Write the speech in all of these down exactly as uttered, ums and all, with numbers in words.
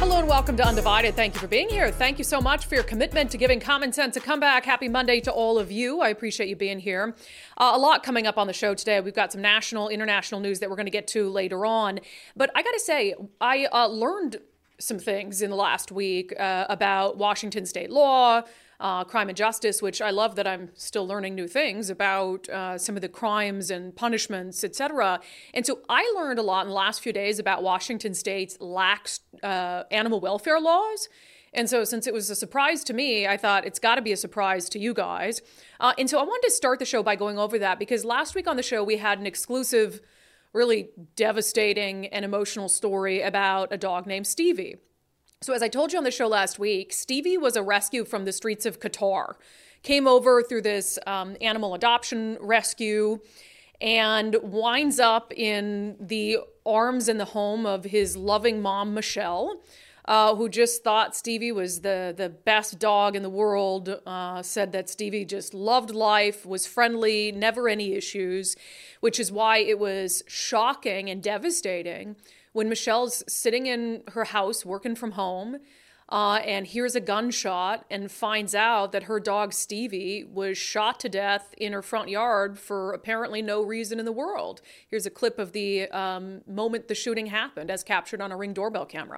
Hello and welcome to Undivided. Thank you for being here. Thank you so much for your commitment to giving Common Sense a comeback. Happy Monday to all of you. I appreciate you being here. Uh, a lot coming up on the show today. We've got some national, international news that we're going to get to later on. But I got to say, I uh, learned some things in the last week uh, about Washington state law, uh, crime and justice, which I love that I'm still learning new things about uh, some of the crimes and punishments, et cetera. And so I learned a lot in the last few days about Washington state's lax uh, animal welfare laws. And so since it was a surprise to me, I thought it's got to be a surprise to you guys. Uh, and so I wanted to start the show by going over that because last week on the show, we had an exclusive, really devastating and emotional story about a dog named Stevie. So as I told you on the show last week, Stevie was a rescue from the streets of Qatar, came over through this um, animal adoption rescue and winds up in the arms and the home of his loving mom, Michelle, uh, who just thought Stevie was the, the best dog in the world, uh, said that Stevie just loved life, was friendly, never any issues, which is why it was shocking and devastating when Michelle's sitting in her house working from home uh, and hears a gunshot and finds out that her dog Stevie was shot to death in her front yard for apparently no reason in the world. Here's a clip of the um, moment the shooting happened as captured on a Ring doorbell camera.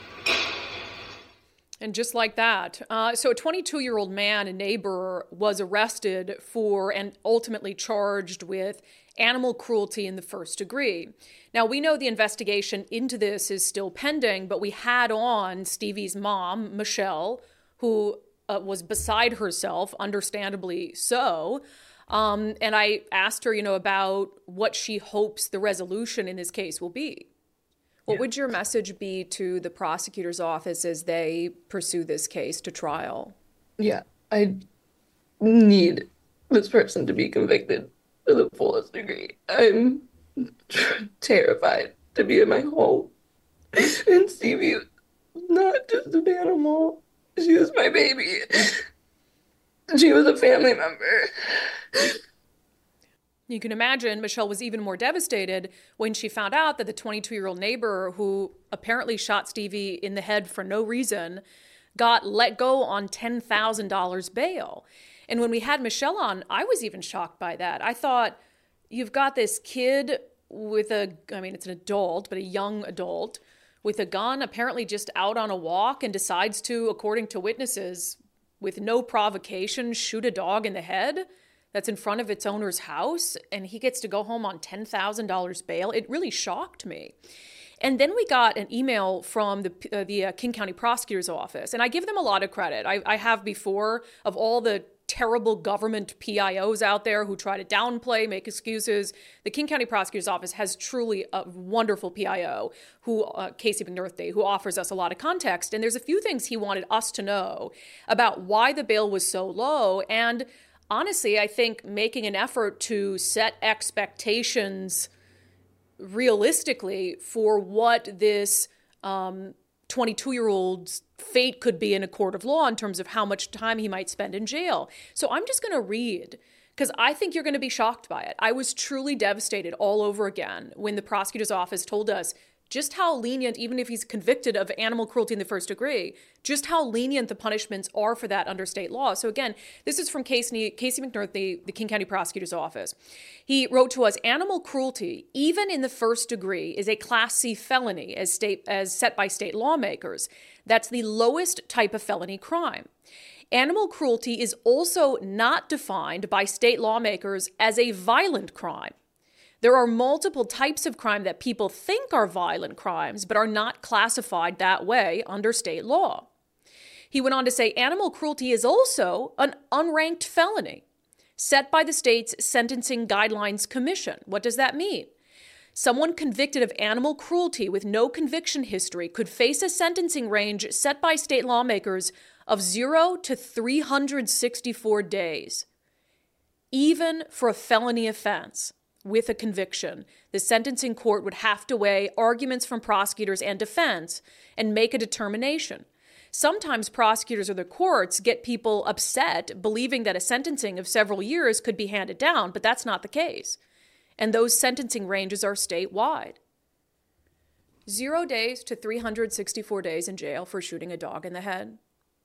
And just like that, uh, so a twenty-two-year-old man, a neighbor, was arrested for and ultimately charged with animal cruelty in the first degree. Now, we know the investigation into this is still pending, but we had on Stevie's mom, Michelle, who uh, was beside herself, understandably so. Um, and I asked her, you know, about what she hopes the resolution in this case will be. What would your message be to the prosecutor's office as they pursue this case to trial? Yeah, I need this person to be convicted to the fullest degree. I'm terrified to be in my home. And Stevie was not just an animal. She was my baby. She was a family member. You can imagine Michelle was even more devastated when she found out that the twenty-two-year-old neighbor who apparently shot Stevie in the head for no reason got let go on ten thousand dollars bail. And when we had Michelle on, I was even shocked by that. I thought, you've got this kid with a, I mean, it's an adult, but a young adult with a gun, apparently just out on a walk and decides to, according to witnesses, with no provocation, shoot a dog in the head that's in front of its owner's house, and he gets to go home on ten thousand dollars bail. It really shocked me. And then we got an email from the uh, the uh, King County Prosecutor's Office, and I give them a lot of credit. I, I have before of all the terrible government P I Os out there who try to downplay, make excuses. The King County Prosecutor's Office has truly a wonderful P I O, who uh, Casey McNerthy, who offers us a lot of context. And there's a few things he wanted us to know about why the bail was so low. And honestly, I think making an effort to set expectations realistically for what this um, twenty-two-year-old's fate could be in a court of law in terms of how much time he might spend in jail. So I'm just going to read, because I think you're going to be shocked by it. I was truly devastated all over again when the prosecutor's office told us just how lenient, even if he's convicted of animal cruelty in the first degree, just how lenient the punishments are for that under state law. So again, this is from Casey, Casey McNerthy, the King County Prosecutor's Office. He wrote to us, animal cruelty, even in the first degree, is a Class C felony as state as set by state lawmakers. That's the lowest type of felony crime. Animal cruelty is also not defined by state lawmakers as a violent crime. There are multiple types of crime that people think are violent crimes, but are not classified that way under state law. He went on to say animal cruelty is also an unranked felony set by the state's Sentencing Guidelines Commission. What does that mean? Someone convicted of animal cruelty with no conviction history could face a sentencing range set by state lawmakers of zero to three hundred sixty-four days. Even for a felony offense with a conviction, the sentencing court would have to weigh arguments from prosecutors and defense and make a determination. Sometimes prosecutors or the courts get people upset believing that a sentencing of several years could be handed down, but that's not the case. And those sentencing ranges are statewide. Zero days to three hundred sixty-four days in jail for shooting a dog in the head.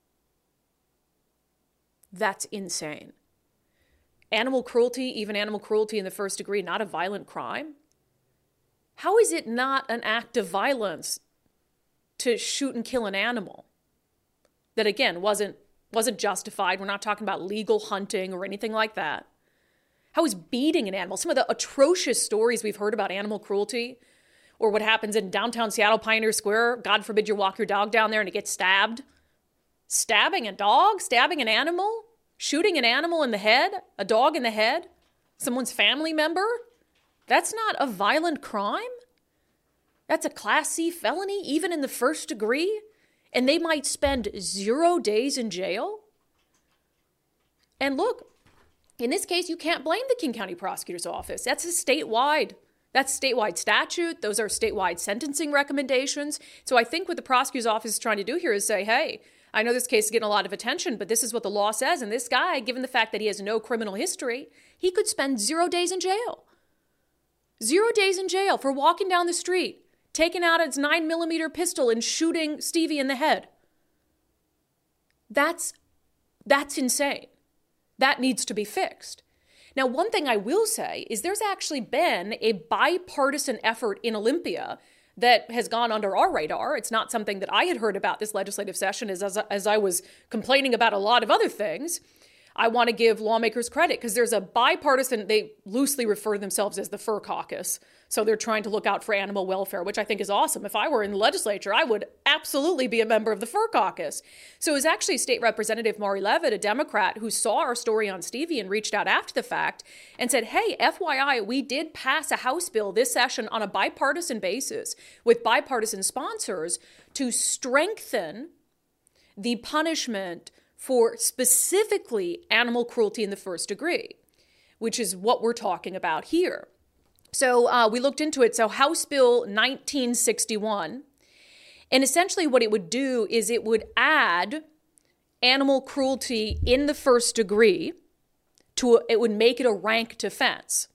That's insane. Animal cruelty, even animal cruelty in the first degree, not a violent crime? How is it not an act of violence to shoot and kill an animal that, again, wasn't wasn't justified? We're not talking about legal hunting or anything like that. How is beating an animal? Some of the atrocious stories we've heard about animal cruelty, or what happens in downtown Seattle, Pioneer Square. God forbid you walk your dog down there and it gets stabbed. Stabbing a dog? Stabbing an animal? Shooting an animal in the head? A dog in the head? Someone's family member? That's not a violent crime? That's a Class C felony, even in the first degree? And they might spend zero days in jail? And look, in this case, you can't blame the King County Prosecutor's Office. That's a statewide, that's statewide statute. Those are statewide sentencing recommendations. So I think what the prosecutor's office is trying to do here is say, hey, I know this case is getting a lot of attention, but this is what the law says. And this guy, given the fact that he has no criminal history, he could spend zero days in jail. Zero days in jail for walking down the street, taking out its nine millimeter pistol and shooting Stevie in the head. That's, that's insane. That needs to be fixed. Now, one thing I will say is there's actually been a bipartisan effort in Olympia that has gone under our radar. It's not something that I had heard about this legislative session as, as, as I was complaining about a lot of other things. I want to give lawmakers credit because there's a bipartisan, they loosely refer to themselves as the Fur Caucus. So they're trying to look out for animal welfare, which I think is awesome. If I were in the legislature, I would absolutely be a member of the Fur Caucus. So it was actually State Representative Maury Leavitt, a Democrat, who saw our story on Stevie and reached out after the fact and said, hey, F Y I, we did pass a House bill this session on a bipartisan basis with bipartisan sponsors to strengthen the punishment for specifically animal cruelty in the first degree, which is what we're talking about here. So uh, we looked into it. So House Bill nineteen sixty-one, and essentially what it would do is it would add animal cruelty in the first degree to, a, it would make it a ranked offense.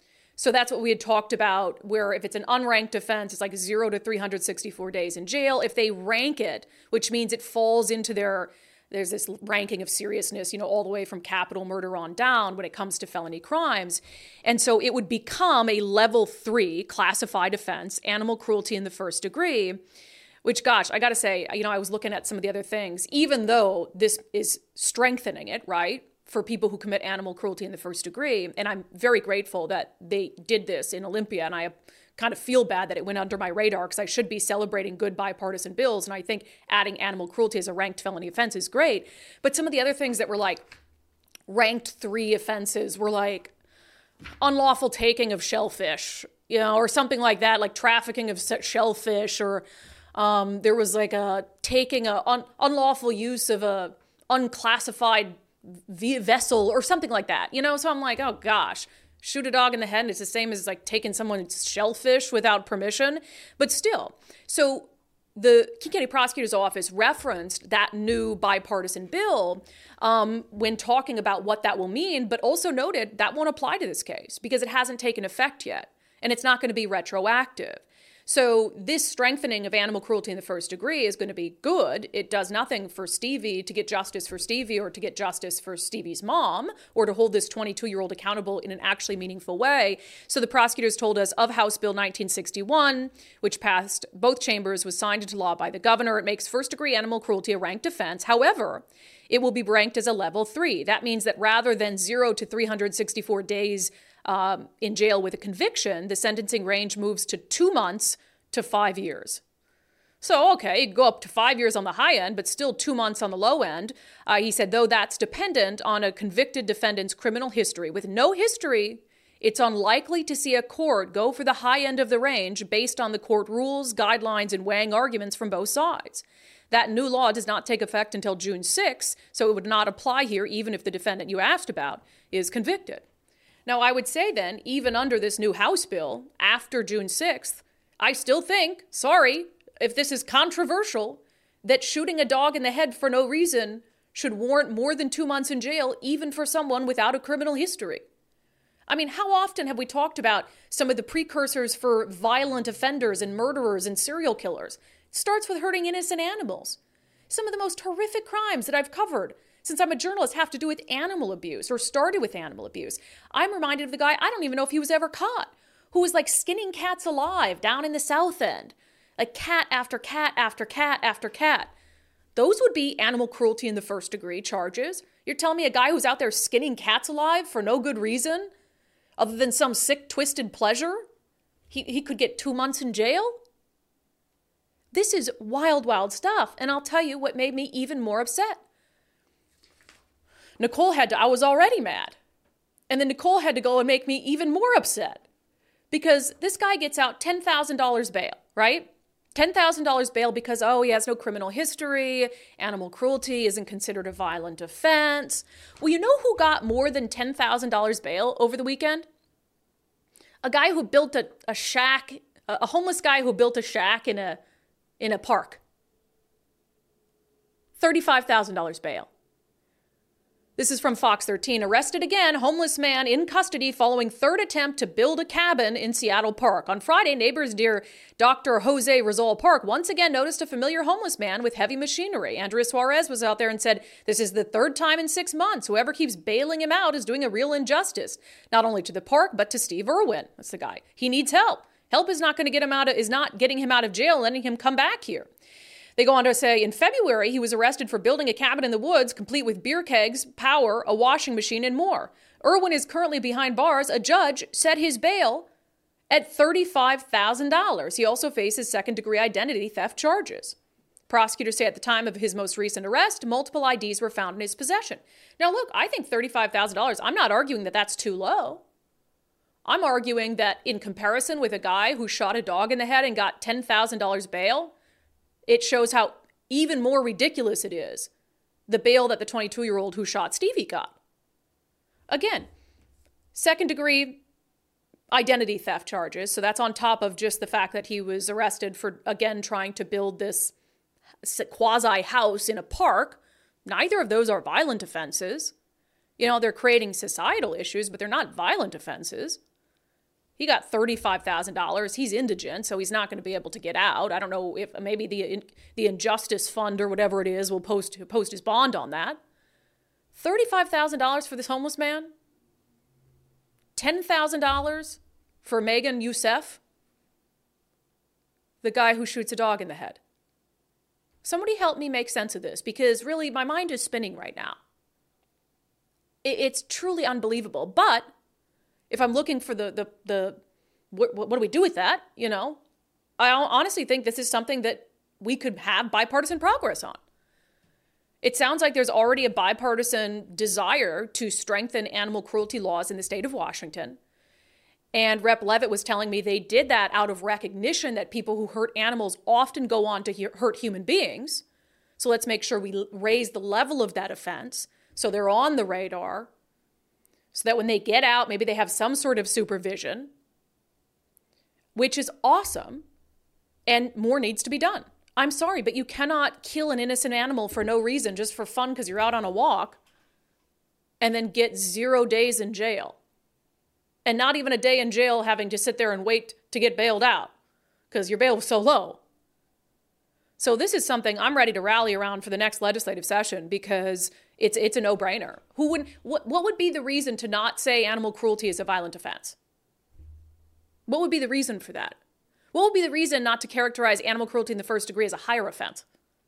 So that's what we had talked about, where if it's an unranked offense, it's like zero to three hundred sixty-four days in jail. If they rank it, which means it falls into their There's this ranking of seriousness, you know, all the way from capital murder on down when it comes to felony crimes. And so it would become a level three classified offense, animal cruelty in the first degree, which, gosh, I got to say, you know, I was looking at some of the other things, even though this is strengthening it, right, for people who commit animal cruelty in the first degree. And I'm very grateful that they did this in Olympia. And I kind of feel bad that it went under my radar because I should be celebrating good bipartisan bills. And I think adding animal cruelty as a ranked felony offense is great. But some of the other things that were like ranked three offenses were like unlawful taking of shellfish, you know, or something like that, like trafficking of shellfish, or um, there was like a taking a un- unlawful use of a unclassified v- vessel or something like that, you know? So I'm like, oh gosh. Shoot a dog in the head, and it's the same as like taking someone's shellfish without permission. But still, so the King County Prosecutor's Office referenced that new bipartisan bill um, when talking about what that will mean, but also noted that won't apply to this case because it hasn't taken effect yet, and it's not going to be retroactive. So this strengthening of animal cruelty in the first degree is going to be good. It does nothing for Stevie to get justice for Stevie or to get justice for Stevie's mom or to hold this twenty-two-year-old accountable in an actually meaningful way. So the prosecutors told us of House Bill nineteen sixty-one, which passed both chambers, was signed into law by the governor. It makes first-degree animal cruelty a ranked offense. However, it will be ranked as a level three. That means that rather than zero to three hundred sixty-four days Um, in jail with a conviction, the sentencing range moves to two months to five years. So, okay, you go up to five years on the high end, but still two months on the low end. Uh, he said, though that's dependent on a convicted defendant's criminal history. With no history, it's unlikely to see a court go for the high end of the range based on the court rules, guidelines, and weighing arguments from both sides. That new law does not take effect until June sixth, so it would not apply here even if the defendant you asked about is convicted. Now, I would say then, even under this new House bill, after June sixth, I still think, sorry, if this is controversial, that shooting a dog in the head for no reason should warrant more than two months in jail, even for someone without a criminal history. I mean, how often have we talked about some of the precursors for violent offenders and murderers and serial killers? It starts with hurting innocent animals. Some of the most horrific crimes that I've covered since I'm a journalist have to do with animal abuse or started with animal abuse. I'm reminded of the guy, I don't even know if he was ever caught, who was like skinning cats alive down in the South End. Like cat after cat after cat after cat. Those would be animal cruelty in the first degree charges. You're telling me a guy who's out there skinning cats alive for no good reason, other than some sick, twisted pleasure, he, he could get two months in jail? This is wild, wild stuff. And I'll tell you what made me even more upset. Nicole had to, I was already mad. And then Nicole had to go and make me even more upset. Because this guy gets out ten thousand dollars bail, right? ten thousand dollars bail because, oh, he has no criminal history. Animal cruelty isn't considered a violent offense. Well, you know who got more than ten thousand dollars bail over the weekend? A guy who built a, a shack, a homeless guy who built a shack in a, in a park. thirty-five thousand dollars bail. This is from Fox thirteen. Arrested again, homeless man in custody following third attempt to build a cabin in Seattle Park. On Friday, neighbors near Doctor Jose Rizal Park once again noticed a familiar homeless man with heavy machinery. Andrea Suarez was out there and said, this is the third time in six months. Whoever keeps bailing him out is doing a real injustice, not only to the park, but to Steve Irwin. That's the guy. He needs help. Help is not going to get him out of, is not getting him out of jail, letting him come back here. They go on to say, in February, he was arrested for building a cabin in the woods, complete with beer kegs, power, a washing machine, and more. Irwin is currently behind bars. A judge set his bail at thirty-five thousand dollars. He also faces second-degree identity theft charges. Prosecutors say at the time of his most recent arrest, multiple I Ds were found in his possession. Now, look, I think thirty-five thousand dollars, I'm not arguing that that's too low. I'm arguing that in comparison with a guy who shot a dog in the head and got ten thousand dollars bail, it shows how even more ridiculous it is, the bail that the twenty-two-year-old who shot Stevie got. Again, second-degree identity theft charges. So that's on top of just the fact that he was arrested for, again, trying to build this quasi-house in a park. Neither of those are violent offenses. You know, they're creating societal issues, but they're not violent offenses. He got thirty-five thousand dollars. He's indigent, so he's not going to be able to get out. I don't know if maybe the the Injustice Fund or whatever it is will post post his bond on that. thirty-five thousand dollars for this homeless man? ten thousand dollars for Megan Youssef? The guy who shoots a dog in the head. Somebody help me make sense of this, because really my mind is spinning right now. It's truly unbelievable, but if I'm looking for the, the, the what, what do we do with that, you know, I honestly think this is something that we could have bipartisan progress on. It sounds like there's already a bipartisan desire to strengthen animal cruelty laws in the state of Washington. And Representative Leavitt was telling me they did that out of recognition that people who hurt animals often go on to he- hurt human beings. So let's make sure we l- raise the level of that offense so they're on the radar, so that when they get out, maybe they have some sort of supervision, which is awesome, and more needs to be done. I'm sorry, but you cannot kill an innocent animal for no reason, just for fun because you're out on a walk, and then get zero days in jail. And not even a day in jail having to sit there and wait to get bailed out because your bail was so low. So this is something I'm ready to rally around for the next legislative session, because it's it's a no-brainer. Who would what what would be the reason to not say animal cruelty is a violent offense? What would be the reason for that? What would be the reason not to characterize animal cruelty in the first degree as a higher offense?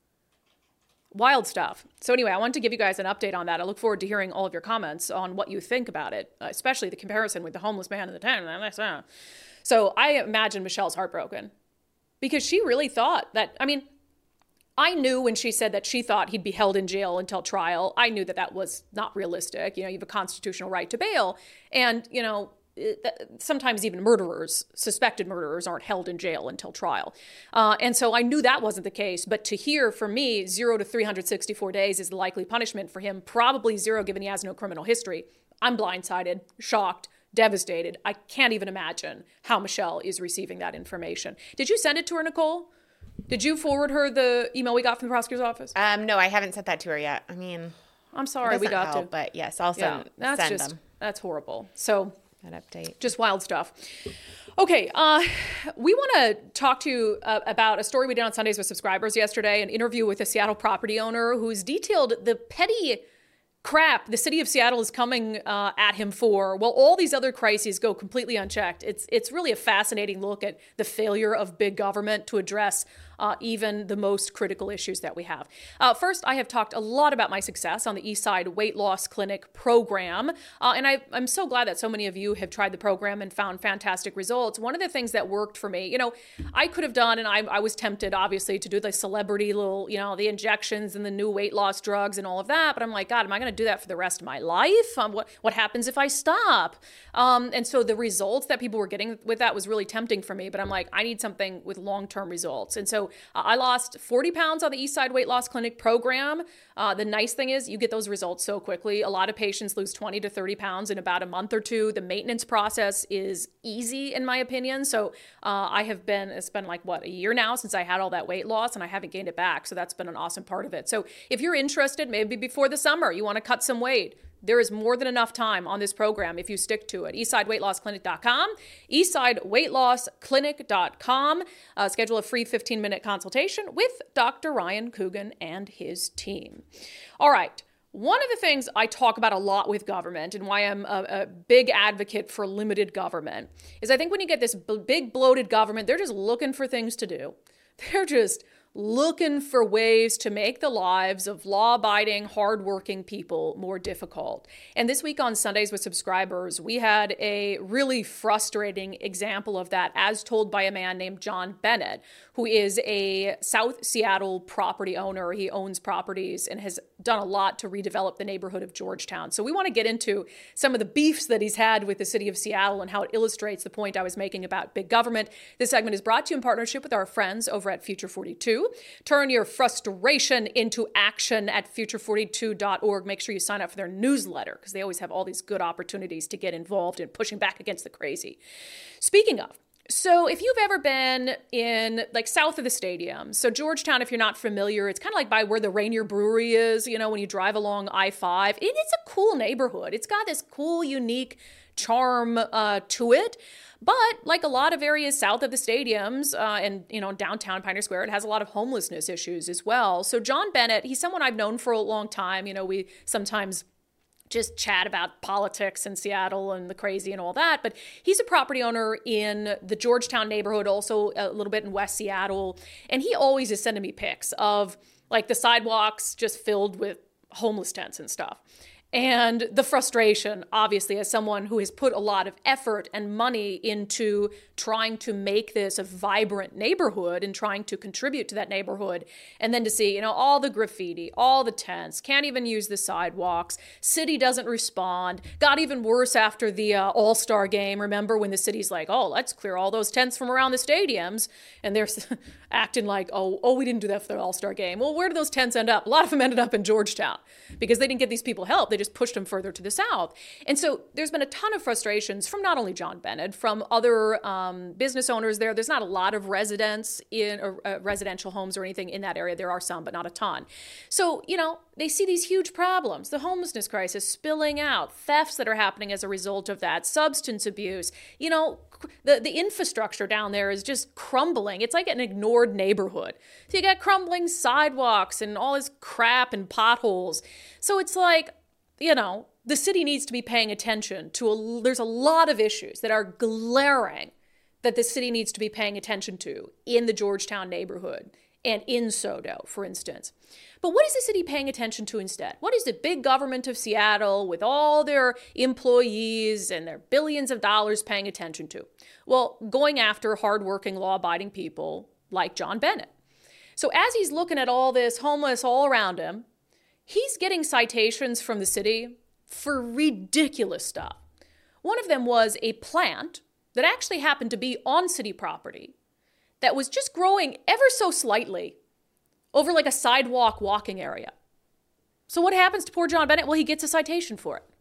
Wild stuff. So anyway, I wanted to give you guys an update on that. I look forward to hearing all of your comments on what you think about it, especially the comparison with the homeless man in the tent. So I imagine Michelle's heartbroken, because she really thought that, I mean, I knew when she said that she thought he'd be held in jail until trial, I knew that that was not realistic. You know, you have a constitutional right to bail. And, you know, sometimes even murderers, suspected murderers, aren't held in jail until trial. Uh, and so I knew that wasn't the case. But to hear from me, zero to three hundred sixty-four days is the likely punishment for him, probably zero given he has no criminal history. I'm blindsided, shocked, devastated. I can't even imagine how Michelle is receiving that information. Did you send it to her, Nicole? Did you forward her the email we got from the prosecutor's office? Um, no, I haven't sent that to her yet. I mean, I'm sorry we got help, to. But yes, I'll send, yeah, that's send just, them. That's horrible. So that update. Just wild stuff. Okay, uh, we want to talk to you uh, about a story we did on Sundays with subscribers yesterday, an interview with a Seattle property owner who's detailed the petty crap the city of Seattle is coming uh, at him for, while all these other crises go completely unchecked. It's it's really a fascinating look at the failure of big government to address uh, even the most critical issues that we have. Uh, first, I have talked a lot about my success on the Eastside Weight Loss Clinic program, uh, and I, I'm so glad that so many of you have tried the program and found fantastic results. One of the things that worked for me, you know, I could have done, and I, I was tempted, obviously, to do the celebrity little, you know, the injections and the new weight loss drugs and all of that, but I'm like, God, am I going to do that for the rest of my life? Um, what what happens if I stop? Um, and so the results that people were getting with that was really tempting for me, but I'm like, I need something with long-term results. And so uh, I lost forty pounds on the Eastside Weight Loss Clinic program. Uh, the nice thing is you get those results so quickly. A lot of patients lose twenty to thirty pounds in about a month or two. The maintenance process is easy, in my opinion. So uh, I have been, it's been like, what, a year now since I had all that weight loss, and I haven't gained it back. So that's been an awesome part of it. So if you're interested, maybe before the summer, you want to cut some weight, there is more than enough time on this program if you stick to it. eastside weight loss clinic dot com, eastside weight loss clinic dot com. Uh, schedule a free fifteen minute consultation with Doctor Ryan Coogan and his team. All right. One of the things I talk about a lot with government and why I'm a, a big advocate for limited government is I think when you get this b- big bloated government, they're just looking for things to do. They're just looking for ways to make the lives of law-abiding, hardworking people more difficult. And this week on Sundays with Subscribers, we had a really frustrating example of that as told by a man named John Bennett, who is a South Seattle property owner. He owns properties and has done a lot to redevelop the neighborhood of Georgetown. So we want to get into some of the beefs that he's had with the city of Seattle and how it illustrates the point I was making about big government. This segment is brought to you in partnership with our friends over at Future forty-two. Turn your frustration into action at future forty-two dot org. Make sure you sign up for their newsletter because they always have all these good opportunities to get involved in pushing back against the crazy. Speaking of, so if you've ever been in like south of the stadium, so Georgetown, if you're not familiar, it's kind of like by where the Rainier Brewery is, you know, when you drive along I five. It, it's a cool neighborhood. It's got this cool, unique charm uh, to it. But like a lot of areas south of the stadiums uh, and, you know, downtown Pioneer Square, it has a lot of homelessness issues as well. So John Bennett, he's someone I've known for a long time. You know, we sometimes just chat about politics in Seattle and the crazy and all that. But he's a property owner in the Georgetown neighborhood, also a little bit in West Seattle. And he always is sending me pics of like the sidewalks just filled with homeless tents and stuff. And the frustration, obviously, as someone who has put a lot of effort and money into trying to make this a vibrant neighborhood and trying to contribute to that neighborhood. And then to see, you know, all the graffiti, all the tents, can't even use the sidewalks. City doesn't respond. Got even worse after the uh, All-Star game. Remember when the city's like, oh, let's clear all those tents from around the stadiums. And they're acting like, oh, oh, we didn't do that for the All-Star game. Well, where did those tents end up? A lot of them ended up in Georgetown because they didn't get these people help. They just pushed them further to the south. And so there's been a ton of frustrations from not only John Bennett, from other um, business owners there. There's not a lot of residents in or, uh, residential homes or anything in that area. There are some, but not a ton. So, you know, they see these huge problems, the homelessness crisis spilling out, thefts that are happening as a result of that, substance abuse. You know, the, the infrastructure down there is just crumbling. It's like an ignored neighborhood. So you got crumbling sidewalks and all this crap and potholes. So it's like, you know, the city needs to be paying attention to, a, there's a lot of issues that are glaring that the city needs to be paying attention to in the Georgetown neighborhood and in SoDo, for instance. But what is the city paying attention to instead? What is the big government of Seattle with all their employees and their billions of dollars paying attention to? Well, going after hardworking, law-abiding people like John Bennett. So as he's looking at all this homeless all around him, he's getting citations from the city for ridiculous stuff. One of them was a plant that actually happened to be on city property that was just growing ever so slightly over like a sidewalk walking area. So what happens to poor John Bennett? Well, he gets a citation for it.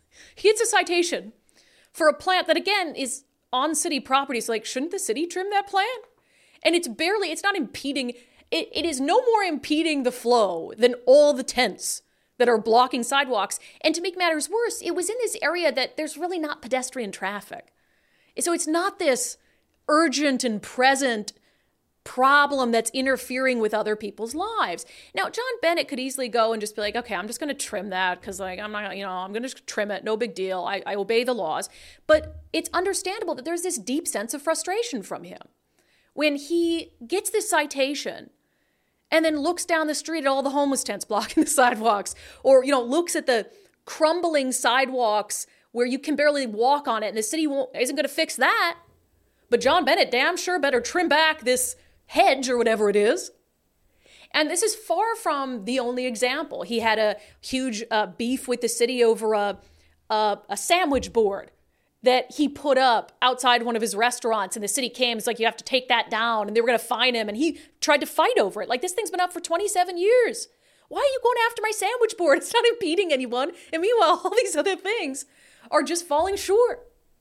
He gets a citation for a plant that, again, is on city property. So like, shouldn't the city trim that plant? And it's barely, it's not impeding, it, it is no more impeding the flow than all the tents that are blocking sidewalks. And to make matters worse, it was in this area that there's really not pedestrian traffic. So it's not this urgent and present problem that's interfering with other people's lives. Now, John Bennett could easily go and just be like, okay, I'm just going to trim that because like, I'm not, you know, I'm going to just trim it. No big deal. I, I obey the laws. But it's understandable that there's this deep sense of frustration from him when he gets this citation and then looks down the street at all the homeless tents blocking the sidewalks, or, you know, looks at the crumbling sidewalks where you can barely walk on it and the city won't, isn't going to fix that. But John Bennett damn sure better trim back this hedge or whatever it is. And this is far from the only example. He had a huge uh, beef with the city over a, a a sandwich board that he put up outside one of his restaurants, and the city came. It's like, you have to take that down, and they were going to fine him, and he tried to fight over it. Like, this thing's been up for twenty-seven years. Why are you going after my sandwich board? It's not impeding anyone. And meanwhile, all these other things are just falling short.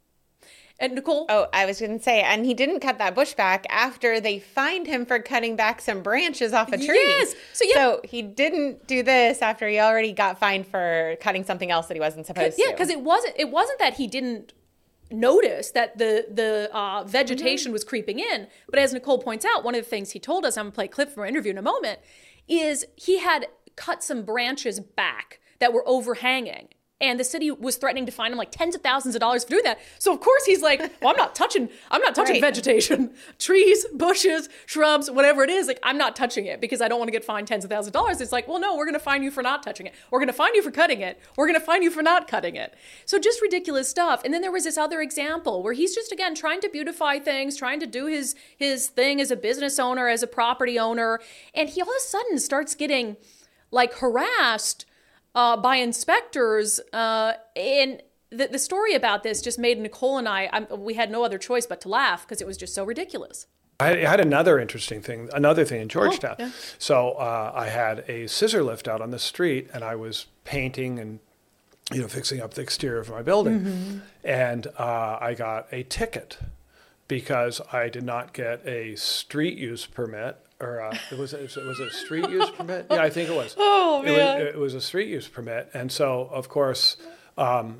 And Nicole? Oh, I was going to say, and he didn't cut that bush back after they fined him for cutting back some branches off a tree. Yes. So, yeah. So he didn't do this after he already got fined for cutting something else that he wasn't supposed yeah, to. Yeah, because it wasn't, it wasn't that he didn't notice that the, the uh, vegetation mm-hmm. was creeping in. But as Nicole points out, one of the things he told us, I'm going to play a clip from our interview in a moment, is he had cut some branches back that were overhanging. And the city was threatening to fine him like tens of thousands of dollars for doing that. So of course he's like, well, I'm not touching, I'm not touching right. vegetation, trees, bushes, shrubs, whatever it is. Like, I'm not touching it because I don't want to get fined tens of thousands of dollars. It's like, well, no, we're going to fine you for not touching it. We're going to fine you for cutting it. We're going to fine you for not cutting it. So just ridiculous stuff. And then there was this other example where he's just, again, trying to beautify things, trying to do his, his thing as a business owner, as a property owner. And he all of a sudden starts getting like harassed Uh, by inspectors, uh, and the, the story about this just made Nicole and I, I'm, we had no other choice but to laugh because it was just so ridiculous. I had another interesting thing, another thing in Georgetown. Oh, yeah. So uh, I had a scissor lift out on the street, and I was painting and, you know, fixing up the exterior of my building. Mm-hmm. And uh, I got a ticket because I did not get a street use permit. Or uh, it was it was a street use permit? Yeah, I think it was. Oh man! It was, it was a street use permit, and so of course, um,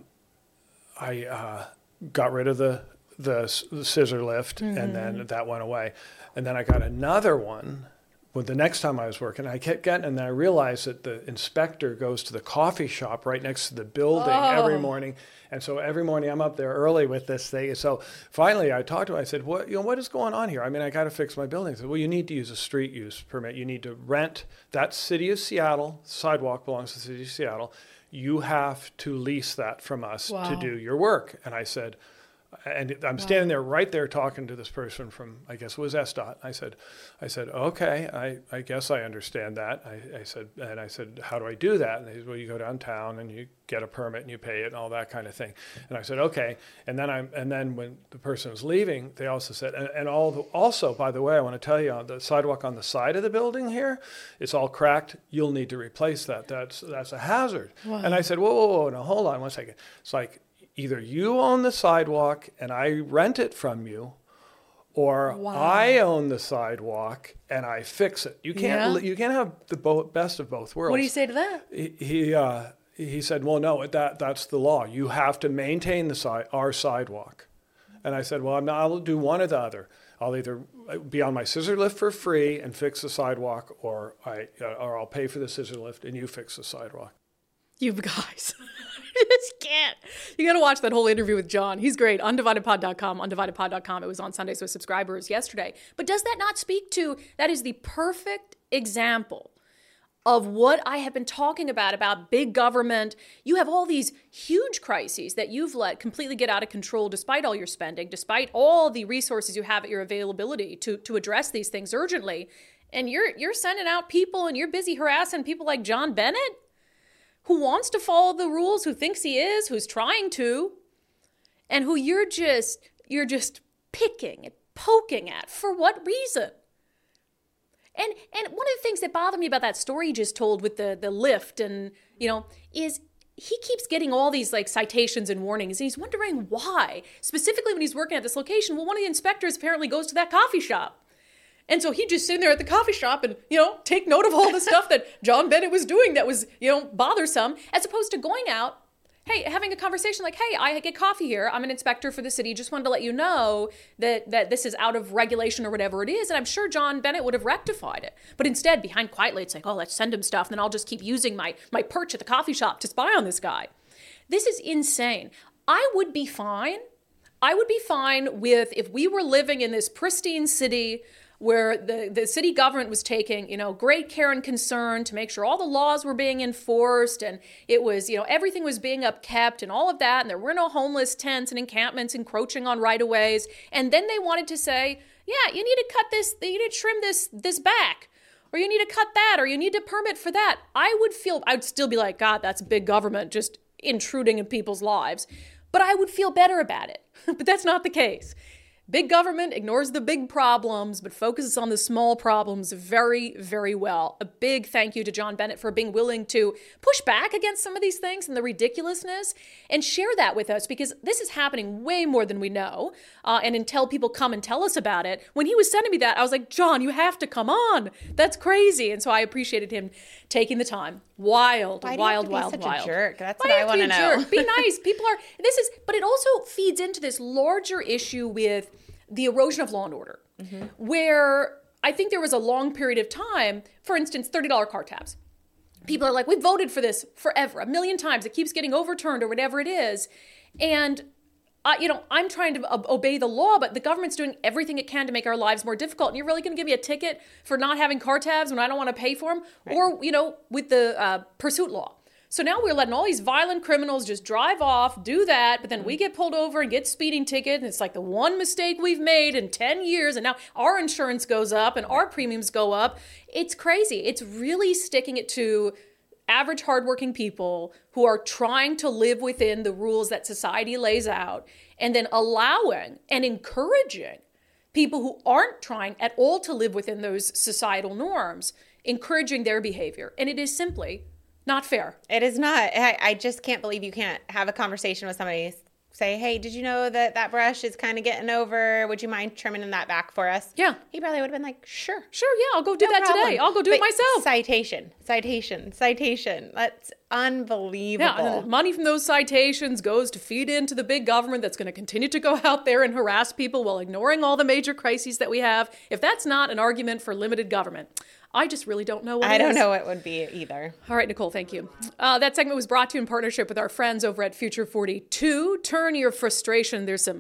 I uh, got rid of the the, the scissor lift, mm-hmm. and then that went away, and then I got another one. Well, the next time I was working, I kept getting, and then I realized that the inspector goes to the coffee shop right next to the building oh. every morning. And so every morning I'm up there early with this thing. So finally I talked to him. I said, what, you know, what is going on here? I mean, I got to fix my building. He said, well, you need to use a street use permit. You need to rent that City of Seattle. Sidewalk belongs to the City of Seattle. You have to lease that from us wow. to do your work. And I said, and I'm standing there right there talking to this person from, I guess it was S D O T. I said, I said, okay, I, I guess I understand that. I, I said, and I said, how do I do that? And they said, well, you go downtown and you get a permit and you pay it and all that kind of thing. And I said, okay. And then I'm, and then when the person was leaving, they also said, and, and all the, also, by the way, I want to tell you, on the sidewalk on the side of the building here, it's all cracked. You'll need to replace that. That's, that's a hazard. Wow. And I said, whoa, whoa, whoa, no, hold on one second. It's like, either you own the sidewalk and I rent it from you, or wow. I own the sidewalk and I fix it. You can't yeah. you can't have the bo- best of both worlds. What do you say to that? He he, uh, he said, well, no, that that's the law. You have to maintain the si- our sidewalk. And I said, well, I'm not, I'll do one or the other. I'll either be on my scissor lift for free and fix the sidewalk, or I uh, or I'll pay for the scissor lift and you fix the sidewalk. You guys. I just can't. You got to watch that whole interview with John. He's great. undivided pod dot com, undivided pod dot com. It was on Sundays with subscribers yesterday. But does that not speak to, that is the perfect example of what I have been talking about, about big government. You have all these huge crises that you've let completely get out of control despite all your spending, despite all the resources you have at your availability to, to address these things urgently. And you're you're sending out people and you're busy harassing people like John Bennett, who wants to follow the rules, who thinks he is, who's trying to, and who you're just you're just picking and poking at. For what reason? And and one of the things that bothered me about that story you just told with the the lift and, you know, is he keeps getting all these like citations and warnings, and he's wondering why. Specifically when he's working at this location, well, one of the inspectors apparently goes to that coffee shop. And so he'd just sit there at the coffee shop and, you know, take note of all the stuff that John Bennett was doing that was, you know, bothersome, as opposed to going out, hey, having a conversation like, hey, I get coffee here. I'm an inspector for the city. Just wanted to let you know that that this is out of regulation or whatever it is. And I'm sure John Bennett would have rectified it. But instead, behind quietly, it's like, oh, let's send him stuff. And then I'll just keep using my, my perch at the coffee shop to spy on this guy. This is insane. I would be fine. I would be fine with if we were living in this pristine city where the, the city government was taking, you know, great care and concern to make sure all the laws were being enforced, and it was, you know, everything was being upkept and all of that, and there were no homeless tents and encampments encroaching on right-of-ways. And then they wanted to say, yeah, you need to cut this, you need to trim this this back, or you need to cut that, or you need to permit for that. I would feel, I'd still be like, God, that's big government just intruding in people's lives. But I would feel better about it. But that's not the case. Big government ignores the big problems, but focuses on the small problems very, very well. A big thank you to John Bennett for being willing to push back against some of these things and the ridiculousness and share that with us, because this is happening way more than we know. Uh, and until people come and tell us about it, when he was sending me that, I was like, John, you have to come on. That's crazy. And so I appreciated him taking the time. Wild, Why wild, do you have wild, to be wild. such a jerk? That's Why what do I you want to have know. be a jerk? Be nice. People are, this is, but it also feeds into this larger issue with the erosion of law and order, mm-hmm. where I think there was a long period of time, for instance, thirty dollars car tabs. People are like, we voted for this forever, a million times. It keeps getting overturned or whatever it is. And, uh, you know, I'm trying to uh, obey the law, but the government's doing everything it can to make our lives more difficult. And you're really going to give me a ticket for not having car tabs when I don't want to pay for them? Right. Or, you know, with the uh, pursuit law. So now we're letting all these violent criminals just drive off, do that, but then we get pulled over and get speeding ticket, and it's like the one mistake we've made in ten years, and now our insurance goes up and our premiums go up. It's crazy. It's really sticking it to average hardworking people who are trying to live within the rules that society lays out, and then allowing and encouraging people who aren't trying at all to live within those societal norms, encouraging their behavior. And it is simply not fair. It is not. I, I just can't believe you can't have a conversation with somebody. Say, hey, did you know that that brush is kind of getting over? Would you mind trimming that back for us? Yeah. He probably would have been like, sure. Sure, yeah, I'll go do No that problem. today. I'll go do But it myself. Citation, citation, citation. That's unbelievable. Yeah, and the money from those citations goes to feed into the big government that's going to continue to go out there and harass people while ignoring all the major crises that we have. If that's not an argument for limited government, I just really don't know what I it don't is. know what would be either. All right, Nicole, thank you. Uh, that segment was brought to you in partnership with our friends over at Future forty-two. Turn your frustration. There's some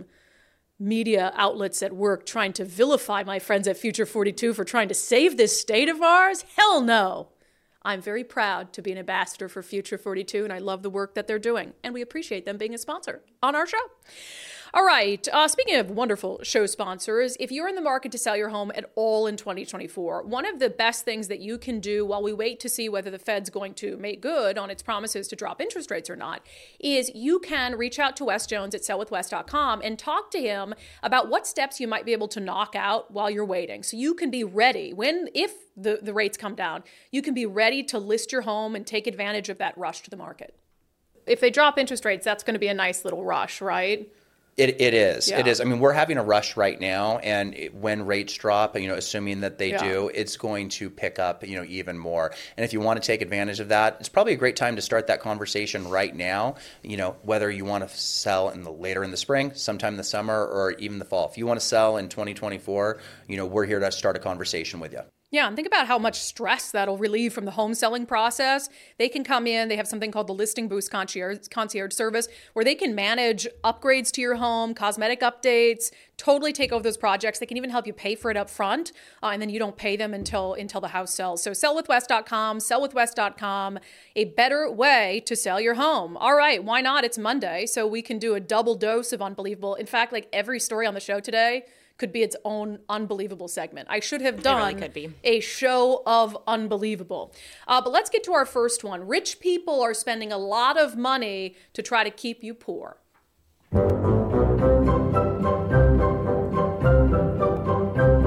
media outlets at work trying to vilify my friends at Future forty-two for trying to save this state of ours. Hell no. I'm very proud to be an ambassador for Future forty-two, and I love the work that they're doing. And we appreciate them being a sponsor on our show. All right. Uh, speaking of wonderful show sponsors, if you're in the market to sell your home at all in twenty twenty-four, one of the best things that you can do while we wait to see whether the Fed's going to make good on its promises to drop interest rates or not is you can reach out to Wes Jones at sell with wes dot com and talk to him about what steps you might be able to knock out while you're waiting. So you can be ready when, if the, the rates come down, you can be ready to list your home and take advantage of that rush to the market. If they drop interest rates, that's going to be a nice little rush, right? It it is. Yeah. It is. I mean, we're having a rush right now, and it, when rates drop, you know, assuming that they Yeah. do, it's going to pick up, you know, even more. And if you want to take advantage of that, it's probably a great time to start that conversation right now. You know, whether you want to sell in the later in the spring, sometime in the summer, or even the fall. If you want to sell in twenty twenty-four, you know, we're here to start a conversation with you. Yeah, and think about how much stress that'll relieve from the home selling process. They can come in, they have something called the Listing Boost Concierge, concierge service, where they can manage upgrades to your home, cosmetic updates, totally take over those projects. They can even help you pay for it up front, uh, and then you don't pay them until until the house sells. So sell with wes dot com, sell with wes dot com, a better way to sell your home. All right, why not? It's Monday, so we can do a double dose of unbelievable. In fact, like every story on the show today could be its own unbelievable segment. I should have done really could be. a show of unbelievable. Uh, but let's get to our first one. Rich people are spending a lot of money to try to keep you poor.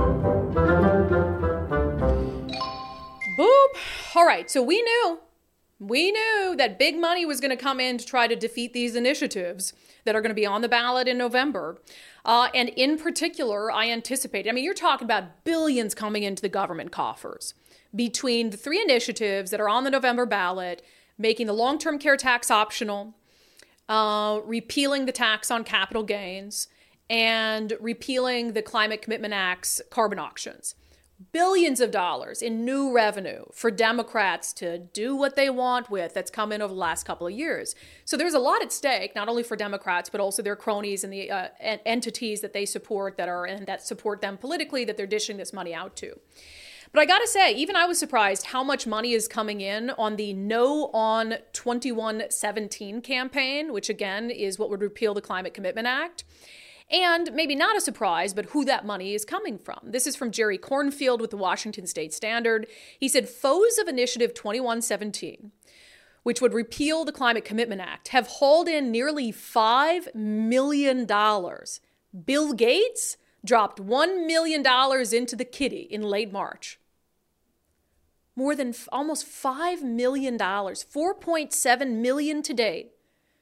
Boop. All right, so we knew We knew that big money was going to come in to try to defeat these initiatives that are going to be on the ballot in November. Uh, and in particular, I anticipated, I mean, you're talking about billions coming into the government coffers between the three initiatives that are on the November ballot, making the long-term care tax optional, uh, repealing the tax on capital gains, and repealing the Climate Commitment Act's carbon auctions. Billions of dollars in new revenue for Democrats to do what they want with that's come in over the last couple of years. So there's a lot at stake, not only for Democrats, but also their cronies and the uh, entities that they support that are and that support them politically that they're dishing this money out to. But I got to say, even I was surprised how much money is coming in on the No on twenty-one seventeen campaign, which again is what would repeal the Climate Commitment Act. And maybe not a surprise, but who that money is coming from. This is from Jerry Cornfield with the Washington State Standard. He said, foes of Initiative twenty-one seventeen, which would repeal the Climate Commitment Act, have hauled in nearly five million dollars. Bill Gates dropped one million dollars into the kitty in late March. More than f- almost five million dollars, four point seven million dollars to date,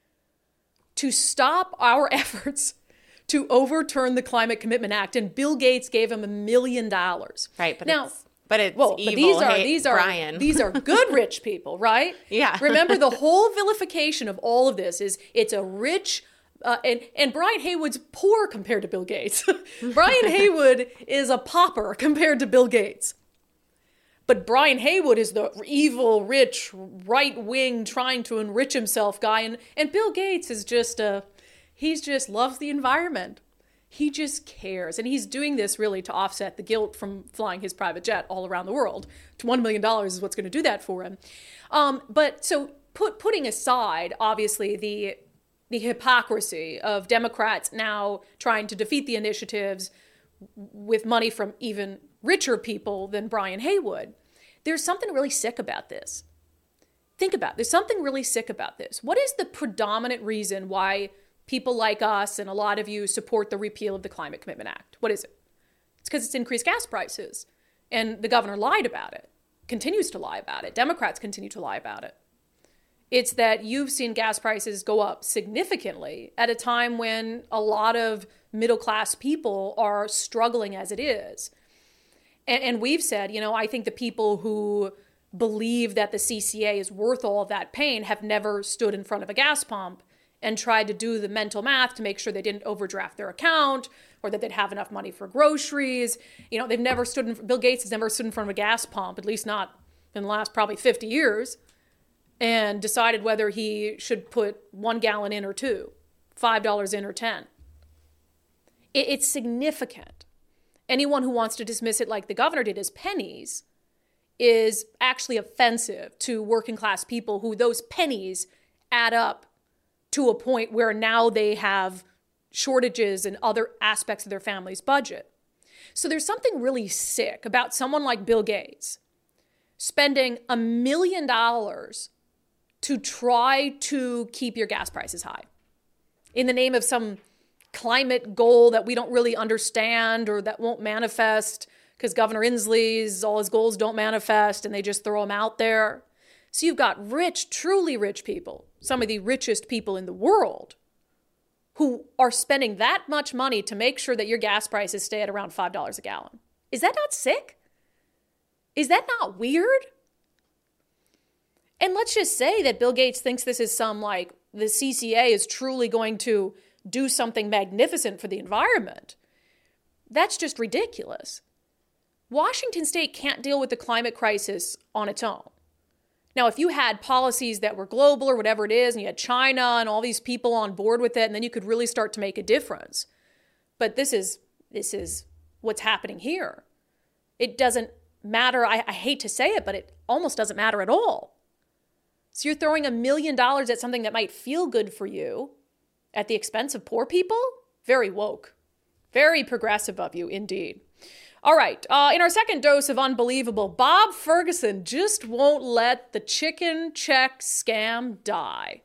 to stop our efforts to overturn the Climate Commitment Act, and Bill Gates gave him a million dollars. Right, but now, it's, but it's well, evil. But these are hate these are Brian. these are good rich people, right? Yeah. Remember, the whole vilification of all of this is it's a rich. Uh, and, and Brian Haywood's poor compared to Bill Gates. Brian Haywood is a pauper compared to Bill Gates. But Brian Haywood is the evil, rich, right-wing, trying to enrich himself guy. And, and Bill Gates is just a, he just loves the environment. He just cares. And he's doing this really to offset the guilt from flying his private jet all around the world. one million dollars is what's going to do that for him. Um, but so put, putting aside, obviously, the the hypocrisy of Democrats now trying to defeat the initiatives with money from even richer people than Brian Haywood, there's something really sick about this. Think about it. There's something really sick about this. What is the predominant reason why people like us and a lot of you support the repeal of the Climate Commitment Act? What is it? It's because it's increased gas prices. And the governor lied about it, continues to lie about it. Democrats continue to lie about it. It's that you've seen gas prices go up significantly at a time when a lot of middle-class people are struggling as it is. And, and we've said, you know, I think the people who believe that the C C A is worth all of that pain have never stood in front of a gas pump and tried to do the mental math to make sure they didn't overdraft their account or that they'd have enough money for groceries. You know, they've never stood in, Bill Gates has never stood in front of a gas pump, at least not in the last probably fifty years, and decided whether he should put one gallon in or two, five dollars in or ten. It, it's significant. Anyone who wants to dismiss it like the governor did as pennies is actually offensive to working class people who those pennies add up to a point where now they have shortages in other aspects of their family's budget. So there's something really sick about someone like Bill Gates spending a million dollars to try to keep your gas prices high in the name of some climate goal that we don't really understand or that won't manifest because Governor Inslee's, all his goals don't manifest and they just throw them out there. So you've got rich, truly rich people, some of the richest people in the world, who are spending that much money to make sure that your gas prices stay at around five dollars a gallon. Is that not sick? Is that not weird? And let's just say that Bill Gates thinks this is some, like, the C C A is truly going to do something magnificent for the environment. That's just ridiculous. Washington State can't deal with the climate crisis on its own. Now, if you had policies that were global or whatever it is, and you had China and all these people on board with it, and then you could really start to make a difference. But this is this is what's happening here. It doesn't matter. I, I hate to say it, but it almost doesn't matter at all. So you're throwing a million dollars at something that might feel good for you at the expense of poor people? Very woke. Very progressive of you, indeed. All right, uh, in our second dose of unbelievable, Bob Ferguson just won't let the chicken check scam die.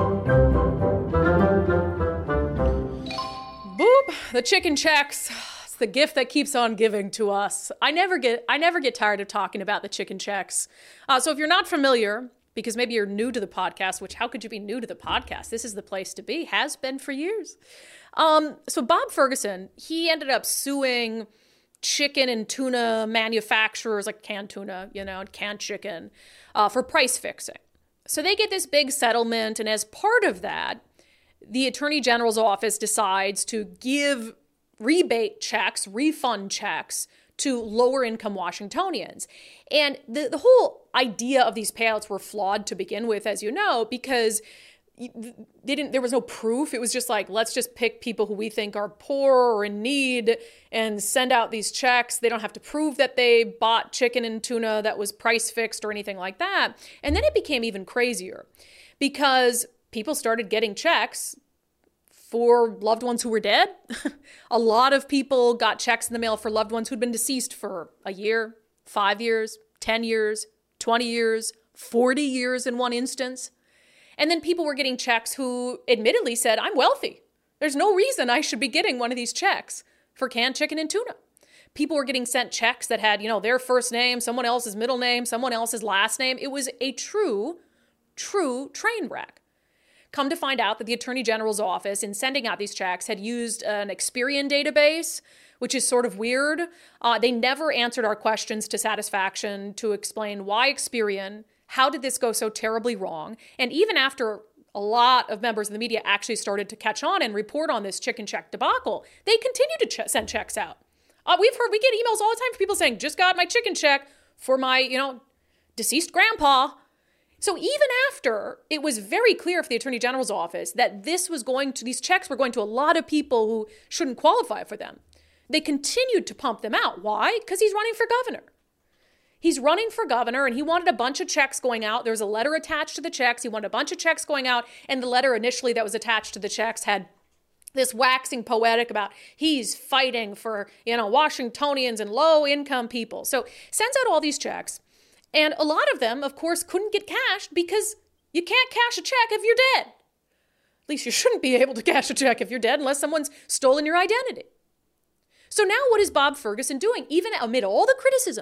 Boop, the chicken checks. the gift that keeps on giving to us. I never get I never get tired of talking about the chicken checks. Uh, so if you're not familiar, because maybe you're new to the podcast, which how could you be new to the podcast? This is the place to be, has been for years. Um, so Bob Ferguson, he ended up suing chicken and tuna manufacturers like canned tuna, you know, and canned chicken uh, for price fixing. So they get this big settlement, and as part of that, the Attorney General's office decides to give rebate checks, refund checks to lower income Washingtonians. And the, the whole idea of these payouts were flawed to begin with, as you know, because they didn't, there was no proof. It was just like, let's just pick people who we think are poor or in need and send out these checks. They don't have to prove that they bought chicken and tuna that was price fixed or anything like that. And then it became even crazier because people started getting checks for loved ones who were dead. A lot of people got checks in the mail for loved ones who'd been deceased for a year, five years, ten years, twenty years, forty years in one instance. And then people were getting checks who admittedly said, I'm wealthy. There's no reason I should be getting one of these checks for canned chicken and tuna. People were getting sent checks that had, you know, their first name, someone else's middle name, someone else's last name. It was a true, true train wreck. Come to find out that the Attorney General's office, in sending out these checks, had used an Experian database, which is sort of weird. Uh, they never answered our questions to satisfaction to explain why Experian. How did this go so terribly wrong? And even after a lot of members of the media actually started to catch on and report on this chicken check debacle, they continue to ch- send checks out. Uh, we've heard, we get emails all the time from people saying, just got my chicken check for my, you know, deceased grandpa. So even after it was very clear for the Attorney General's office that this was going to, these checks were going to a lot of people who shouldn't qualify for them, they continued to pump them out. Why? Because he's running for governor. He's running for governor and he wanted a bunch of checks going out. There was a letter attached to the checks. He wanted a bunch of checks going out. And the letter initially that was attached to the checks had this waxing poetic about he's fighting for, you know, Washingtonians and low income people. So sends out all these checks. And a lot of them, of course, couldn't get cashed because you can't cash a check if you're dead. At least you shouldn't be able to cash a check if you're dead unless someone's stolen your identity. So now what is Bob Ferguson doing? Even amid all the criticism,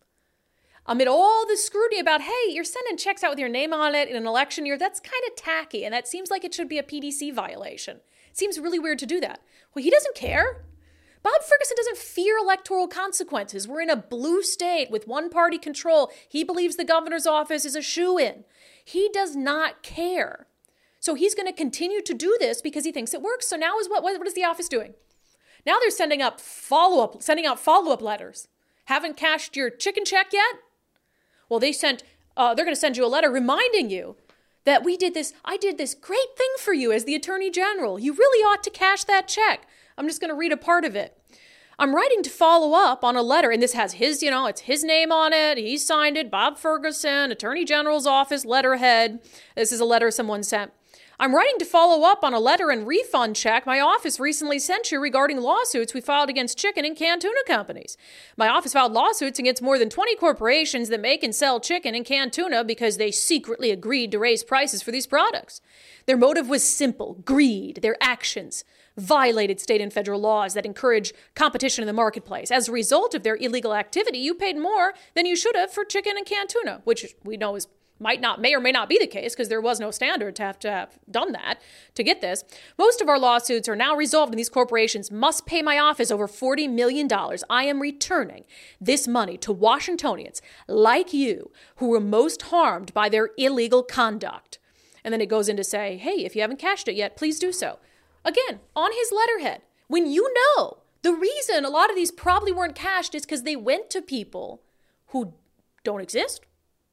amid all the scrutiny about, hey, you're sending checks out with your name on it in an election year, that's kind of tacky, and that seems like it should be a P D C violation. It seems really weird to do that. Well, he doesn't care. Bob Ferguson doesn't fear electoral consequences. We're in a blue state with one-party control. He believes the governor's office is a shoo-in. He does not care. So he's going to continue to do this because he thinks it works. So now is what, what is the office doing? Now they're sending up follow-up, sending out follow-up letters. Haven't cashed your chicken check yet? Well, they sent, uh, they're going to send you a letter reminding you that we did this, I did this great thing for you as the Attorney General. You really ought to cash that check. I'm just going to read a part of it. I'm writing to follow up on a letter, and this has his, you know, it's his name on it. He signed it, Bob Ferguson, Attorney General's office, letterhead. This is a letter someone sent. I'm writing to follow up on a letter and refund check my office recently sent you regarding lawsuits we filed against chicken and canned tuna companies. My office filed lawsuits against more than twenty corporations that make and sell chicken and canned tuna because they secretly agreed to raise prices for these products. Their motive was simple: greed. Their actions violated state and federal laws that encourage competition in the marketplace. As a result of their illegal activity, you paid more than you should have for chicken and canned tuna, which we know is might not, may or may not be the case because there was no standard to have to have done that to get this. Most of our lawsuits are now resolved and these corporations must pay my office over forty million dollars. I am returning this money to Washingtonians like you who were most harmed by their illegal conduct. And then it goes in to say, hey, if you haven't cashed it yet, please do so. Again, on his letterhead, when you know the reason a lot of these probably weren't cashed is because they went to people who don't exist,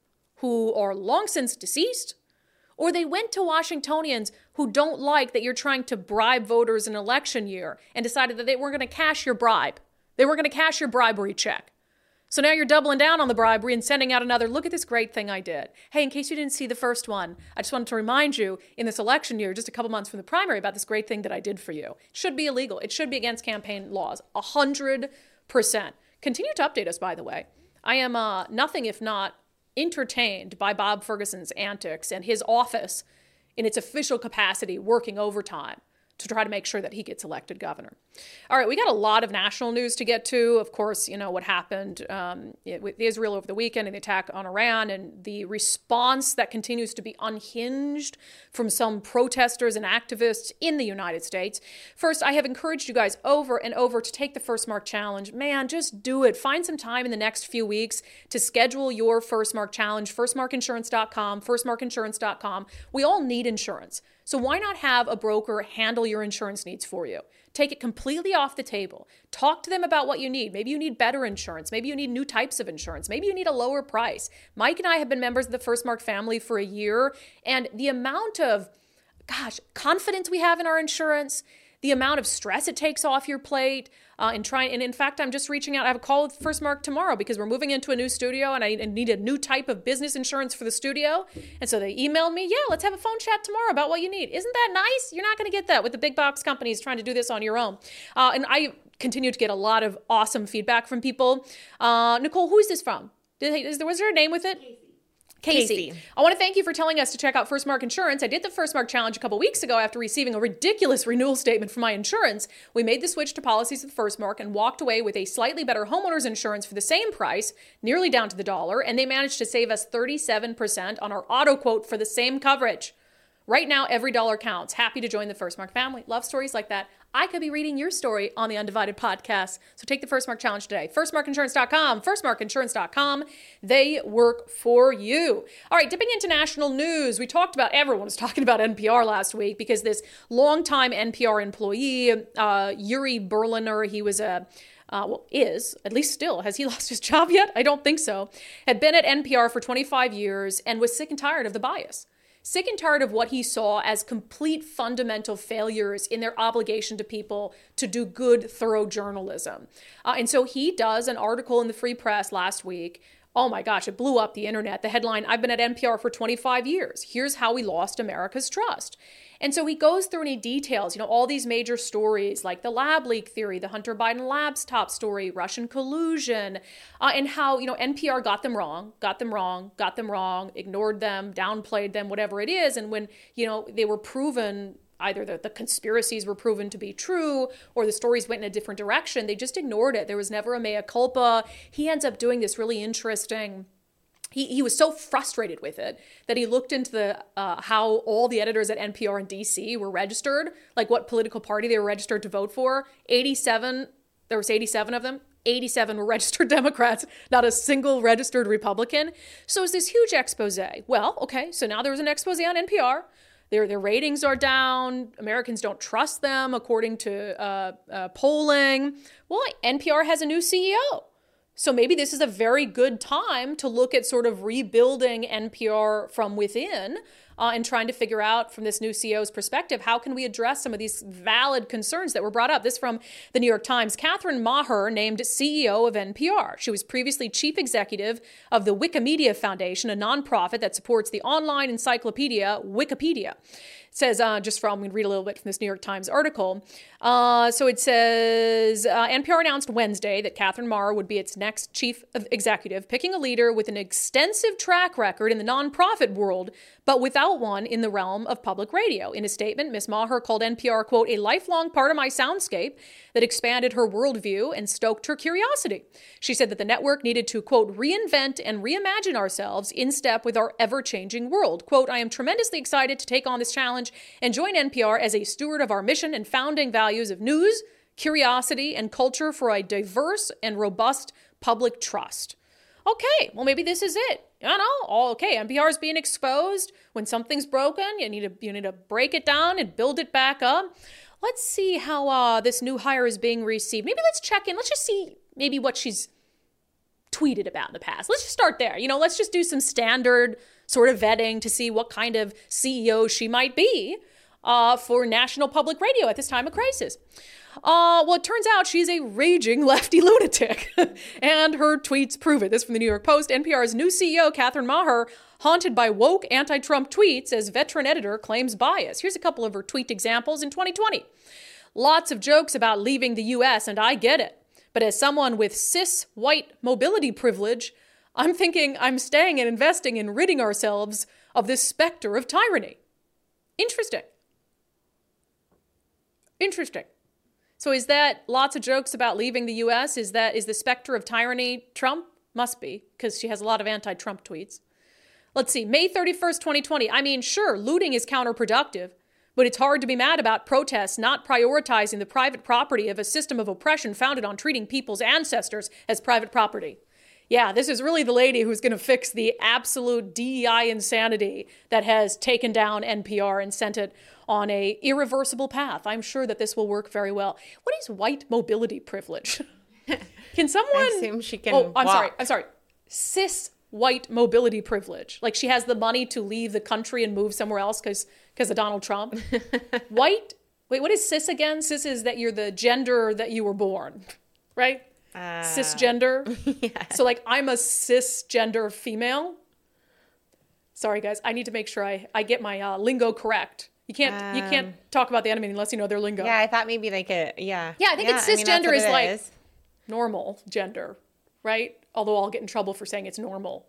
who are long since deceased, or they went to Washingtonians who don't like that you're trying to bribe voters in an election year and decided that they weren't going to cash your bribe. They weren't going to cash your bribery check. So now you're doubling down on the bribery and sending out another, look at this great thing I did. Hey, in case you didn't see the first one, I just wanted to remind you in this election year, just a couple months from the primary, about this great thing that I did for you. It should be illegal. It should be against campaign laws. A hundred percent. Continue to update us, by the way. I am uh, nothing if not entertained by Bob Ferguson's antics and his office in its official capacity working overtime to try to make sure that he gets elected governor. All right, we got a lot of national news to get to. Of course, you know what happened um, with Israel over the weekend and the attack on Iran and the response that continues to be unhinged from some protesters and activists in the United States. First, I have encouraged you guys over and over to take the First Mark Challenge. Man, just do it. Find some time in the next few weeks to schedule your First Mark Challenge, first mark insurance dot com, first mark insurance dot com. We all need insurance. So why not have a broker handle your insurance needs for you? Take it completely off the table. Talk to them about what you need. Maybe you need better insurance. Maybe you need new types of insurance. Maybe you need a lower price. Mike and I have been members of the First Mark family for a year, and the amount of, gosh, confidence we have in our insurance, the amount of stress it takes off your plate, uh, and trying. And in fact, I'm just reaching out. I have a call with First Mark tomorrow because we're moving into a new studio, and I need a new type of business insurance for the studio. And so they emailed me, yeah, let's have a phone chat tomorrow about what you need. Isn't that nice? You're not going to get that with the big box companies trying to do this on your own. Uh, and I continue to get a lot of awesome feedback from people. Uh, Nicole, who is this from? Did, is there, was there a name with it? Casey. Casey. Casey. I want to thank you for telling us to check out First Mark Insurance. I did the First Mark Challenge a couple weeks ago after receiving a ridiculous renewal statement from my insurance. We made the switch to policies with First Mark and walked away with a slightly better homeowner's insurance for the same price, nearly down to the dollar, and they managed to save us thirty-seven percent on our auto quote for the same coverage. Right now, every dollar counts. Happy to join the First Mark family. Love stories like that. I could be reading your story on the Undivided podcast. So take the First Mark Challenge today. first mark insurance dot com, first mark insurance dot com. They work for you. All right, dipping into national news. We talked about, everyone was talking about N P R last week because this longtime N P R employee, uh, Yuri Berliner, he was a Uh, well, is, at least still, has he lost his job yet? I don't think so. Had been at N P R for twenty-five years and was sick and tired of the bias. Sick and tired of what he saw as complete fundamental failures in their obligation to people to do good, thorough journalism. Uh, and so he does an article in the Free Press last week. Oh my gosh, it blew up the internet. The headline, I've been at N P R for twenty-five years. Here's how we lost America's trust. And so he goes through and he details, you know, all these major stories like the lab leak theory, the Hunter Biden laptop story, Russian collusion, uh, and how, you know, N P R got them wrong, got them wrong, got them wrong, ignored them, downplayed them, whatever it is. And when, you know, they were proven, either the, the conspiracies were proven to be true or the stories went in a different direction, they just ignored it. There was never a mea culpa. He ends up doing this really interesting He he was so frustrated with it that he looked into the uh, how all the editors at N P R in D C were registered, like what political party they were registered to vote for. eighty-seven, there was eighty-seven of them. eighty-seven were registered Democrats, not a single registered Republican. So it's this huge expose. Well, okay, so now there was an expose on N P R. Their, their ratings are down. Americans don't trust them according to uh, uh, polling. Well, N P R has a new C E O. So maybe this is a very good time to look at sort of rebuilding N P R from within uh, and trying to figure out from this new C E O's perspective, how can we address some of these valid concerns that were brought up? This from the New York Times. Catherine Maher named C E O of N P R. She was previously chief executive of the Wikimedia Foundation, a nonprofit that supports the online encyclopedia Wikipedia. It says, uh, just from, I'm going to read a little bit from this New York Times article. Uh, so it says, uh, N P R announced Wednesday that Catherine Maher would be its next chief executive, picking a leader with an extensive track record in the nonprofit world, but without one in the realm of public radio. In a statement, Miz Maher called N P R, quote, a lifelong part of my soundscape that expanded her worldview and stoked her curiosity. She said that the network needed to, quote, reinvent and reimagine ourselves in step with our ever-changing world. Quote, I am tremendously excited to take on this challenge and join N P R as a steward of our mission and founding values of news, curiosity, and culture for a diverse and robust public trust. Okay, well, maybe this is it. You know, all okay, N P R is being exposed. When something's broken, you need to you need to break it down and build it back up. Let's see how uh, this new hire is being received. Maybe let's check in. Let's just see maybe what she's tweeted about in the past. Let's just start there. You know, let's just do some standard sort of vetting to see what kind of C E O she might be uh, for national public radio at this time of crisis. Uh, well, it turns out she's a raging lefty lunatic, and her tweets prove it. This from the New York Post. N P R's new C E O, Catherine Maher, haunted by woke anti-Trump tweets as veteran editor claims bias. Here's a couple of her tweet examples in twenty twenty. Lots of jokes about leaving the U S, and I get it. But as someone with cis white mobility privilege, I'm thinking I'm staying and investing in ridding ourselves of this specter of tyranny. Interesting. Interesting. So is that lots of jokes about leaving the U S? Is that is the specter of tyranny Trump? Must be, because she has a lot of anti-Trump tweets. Let's see, May thirty-first, twenty twenty. I mean, sure, looting is counterproductive, but it's hard to be mad about protests not prioritizing the private property of a system of oppression founded on treating people's ancestors as private property. Yeah, this is really the lady who's going to fix the absolute D E I insanity that has taken down N P R and sent it on a irreversible path. I'm sure that this will work very well. What is white mobility privilege? Can someone... I assume she can Oh, I'm walk. sorry. I'm sorry. Cis white mobility privilege. Like she has the money to leave the country and move somewhere else because because of Donald Trump. White... Wait, what is cis again? Cis is that you're the gender that you were born, right? Uh, Cisgender. yeah. So like I'm a cisgender female. Sorry guys, I need to make sure I, I get my uh, lingo correct. You can't you Um, can't talk about the enemy unless you know their lingo. Yeah, I thought maybe like a, yeah. Yeah, I think it's mean, that's cisgender what is it like is. normal gender, right? Although I'll get in trouble for saying it's normal.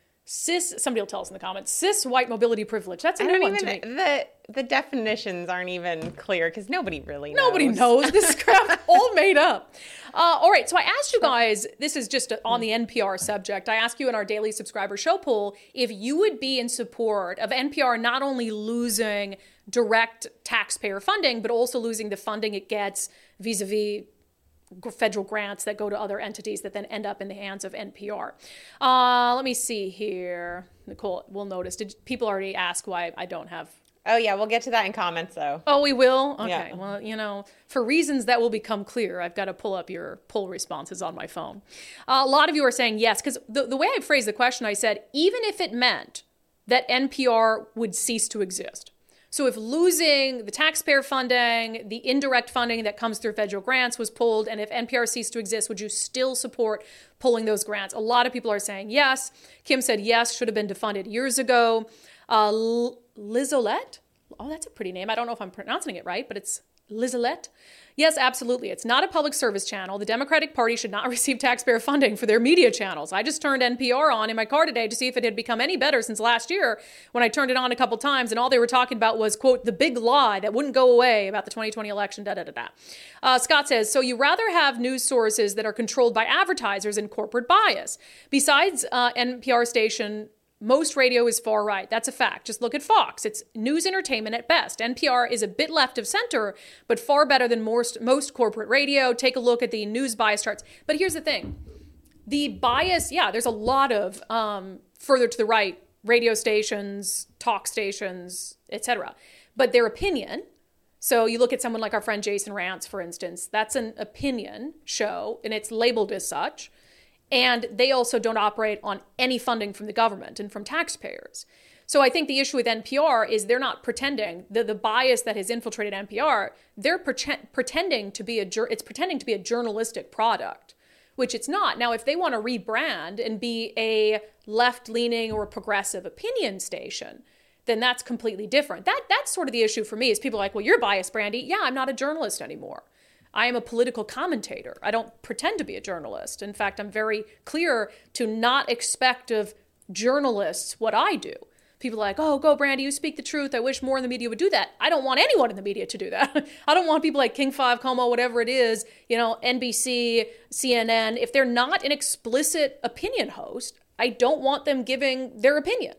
Cis, somebody will tell us in the comments. Cis white mobility privilege. That's a I new don't one even, to me. the, the definitions aren't even clear because nobody really knows. Nobody knows. This is crap all made up. Uh, all right, so I asked you guys, this is just on the N P R subject. I asked you in our daily subscriber show poll if you would be in support of N P R not only losing direct taxpayer funding, but also losing the funding it gets vis-a-vis federal grants that go to other entities that then end up in the hands of N P R. Uh, let me see here. Nicole will notice. Did people already ask why I don't have... Oh, yeah, we'll get to that in comments, though. Oh, we will? Okay. Yeah. Well, you know, for reasons that will become clear, I've got to pull up your poll responses on my phone. Uh, a lot of you are saying yes, because the, the way I phrased the question, I said, even if it meant that N P R would cease to exist. So if losing the taxpayer funding, the indirect funding that comes through federal grants was pulled, and if N P R ceased to exist, would you still support pulling those grants? A lot of people are saying yes. Kim said yes, should have been defunded years ago. Uh, Lizolette? Oh, that's a pretty name. I don't know if I'm pronouncing it right, but it's Lizolette. Yes, absolutely. It's not a public service channel. The Democratic Party should not receive taxpayer funding for their media channels. I just turned N P R on in my car today to see if it had become any better since last year when I turned it on a couple times, and all they were talking about was, quote, the big lie that wouldn't go away about the twenty twenty election, da-da-da-da. Uh, Scott says, so you rather have news sources that are controlled by advertisers and corporate bias. Besides uh, N P R station... most radio is far right. That's a fact. Just look at Fox. It's news entertainment at best. N P R is a bit left of center, but far better than most, most corporate radio. Take a look at the news bias charts. But here's the thing. The bias, yeah, there's a lot of um, further to the right radio stations, talk stations, et cetera. But their opinion, so you look at someone like our friend Jason Rantz, for instance, that's an opinion show, and it's labeled as such. And they also don't operate on any funding from the government and from taxpayers. So I think the issue with N P R is they're not pretending, the, the bias that has infiltrated N P R, they're pretend, pretending to be a, it's pretending to be a journalistic product, which it's not. Now, if they want to rebrand and be a left-leaning or progressive opinion station, then that's completely different. That That's sort of the issue for me is people are like, well, you're biased, Brandy. Yeah, I'm not a journalist anymore. I am a political commentator. I don't pretend to be a journalist. In fact, I'm very clear to not expect of journalists what I do. People are like, oh, go Brandy, you speak the truth. I wish more in the media would do that. I don't want anyone in the media to do that. I don't want people like King five, Como, whatever it is, you know, N B C, C N N. If they're not an explicit opinion host, I don't want them giving their opinion.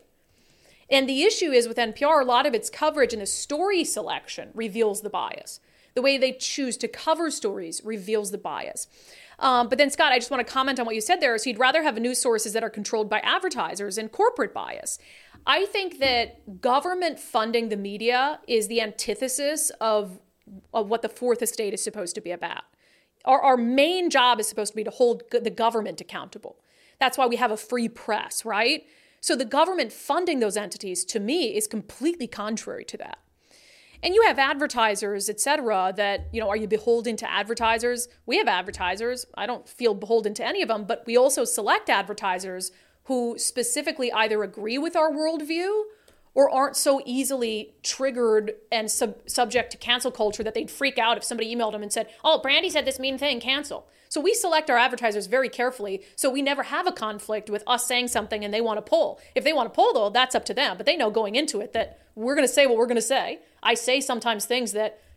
And the issue is with N P R, a lot of its coverage and the story selection reveals the bias. The way they choose to cover stories reveals the bias. Um, but then, Scott, I just want to comment on what you said there. So you'd rather have news sources that are controlled by advertisers and corporate bias. I think that government funding the media is the antithesis of, of what the fourth estate is supposed to be about. Our, our main job is supposed to be to hold the government accountable. That's why we have a free press, right? So the government funding those entities, to me, is completely contrary to that. And you have advertisers, et cetera, that, you know, are you beholden to advertisers? We have advertisers. I don't feel beholden to any of them, but we also select advertisers who specifically either agree with our worldview or aren't so easily triggered and sub- subject to cancel culture that they'd freak out if somebody emailed them and said, oh, Brandy said this mean thing, cancel. So we select our advertisers very carefully so we never have a conflict with us saying something and they want to pull. If they want to pull, though, that's up to them. But they know going into it that we're going to say what we're going to say. I say sometimes things that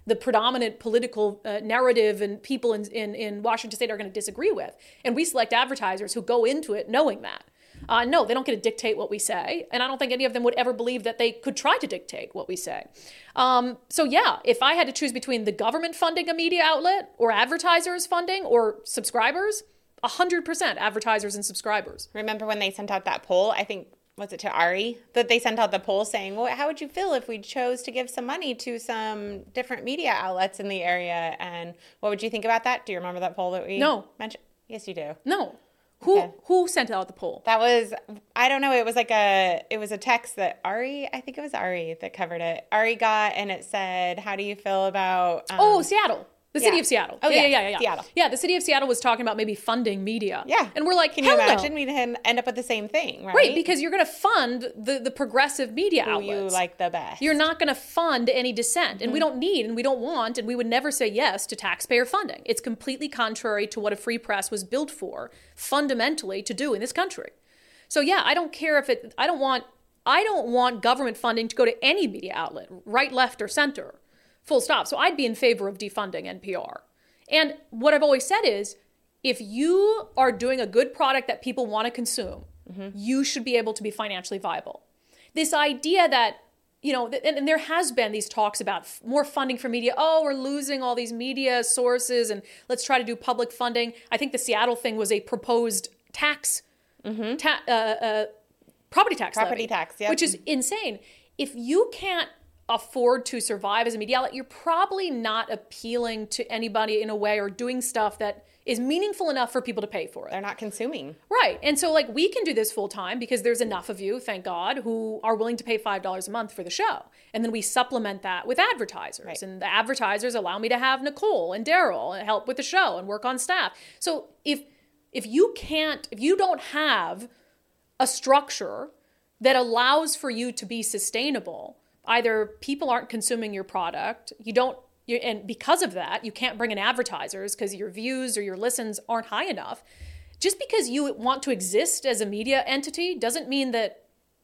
the predominant political uh, narrative and people in, in, in Washington state are going to disagree with. And we select advertisers who go into it knowing that. Uh, no, they don't get to dictate what we say. And I don't think any of them would ever believe that they could try to dictate what we say. Um, so yeah, if I had to choose between the government funding a media outlet or advertisers funding or subscribers, one hundred percent advertisers and subscribers. Remember when they sent out that poll? I think, was it to Ari? That they sent out the poll saying, well, how would you feel if we chose to give some money to some different media outlets in the area? And what would you think about that? Do you remember that poll that we No. mentioned? Yes, you do. No. Who Okay. who sent out the poll? That was, I don't know, it was like a, it was a text that Ari, I think it was Ari that covered it. Ari got, and it said, how do you feel about... Um, Oh, Seattle. The city yeah. of Seattle. Oh, yeah, yeah, yeah, yeah, yeah. Seattle. Yeah, the city of Seattle was talking about maybe funding media. Yeah. And we're like, Can you hell no. imagine we'd end up with the same thing, right? Right, because you're going to fund the, the progressive media Who outlets. you like the best. You're not going to fund any dissent. And we Mm-hmm. don't need and we don't want and we would never say yes to taxpayer funding. It's completely contrary to what a free press was built for, fundamentally, to do in this country. So yeah, I don't care if it, I don't want, I don't want government funding to go to any media outlet, right, left, or center, full stop. So I'd be in favor of defunding N P R. And what I've always said is, if you are doing a good product that people want to consume, mm-hmm. you should be able to be financially viable. This idea that, you know, and, and there has been these talks about f- more funding for media. Oh, we're losing all these media sources and let's try to do public funding. I think the Seattle thing was a proposed tax, mm-hmm. ta- uh, uh, property tax Property levy, tax, yeah. which is insane. If you can't afford to survive as a media outlet, you're probably not appealing to anybody in a way or doing stuff that is meaningful enough for people to pay for it. They're not consuming. Right. And so like we can do this full time because there's enough of you, thank God, who are willing to pay five dollars a month for the show. And then we supplement that with advertisers. Right. And the advertisers allow me to have Nicole and Daryl and help with the show and work on staff. So if if you can't, if you don't have a structure that allows for you to be sustainable, either people aren't consuming your product, you don't, you, and because of that, you can't bring in advertisers because your views or your listens aren't high enough. Just because you want to exist as a media entity doesn't mean that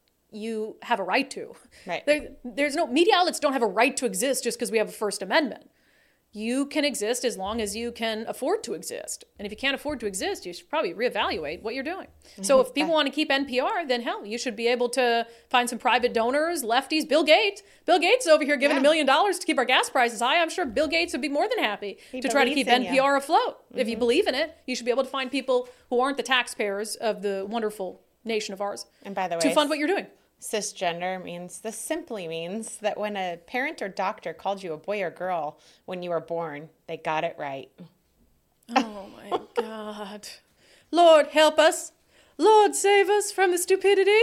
you have a right to. Right. There, there's no, media outlets don't have a right to exist just because we have a First Amendment. You can exist as long as you can afford to exist. And if you can't afford to exist, you should probably reevaluate what you're doing. Mm-hmm. So if people want to keep N P R, then hell, you should be able to find some private donors, lefties. Bill Gates. Bill Gates is over here giving a Yeah. million dollars to keep our gas prices high. I'm sure Bill Gates would be more than happy He to try to believes keep in N P R you. afloat. Mm-hmm. If you believe in it, you should be able to find people who aren't the taxpayers of the wonderful nation of ours And by the way, to fund what you're doing. cisgender means, this simply means that when a parent or doctor called you a boy or girl when you were born, they got it right. Oh my God. Lord, help us. Lord, save us from the stupidity.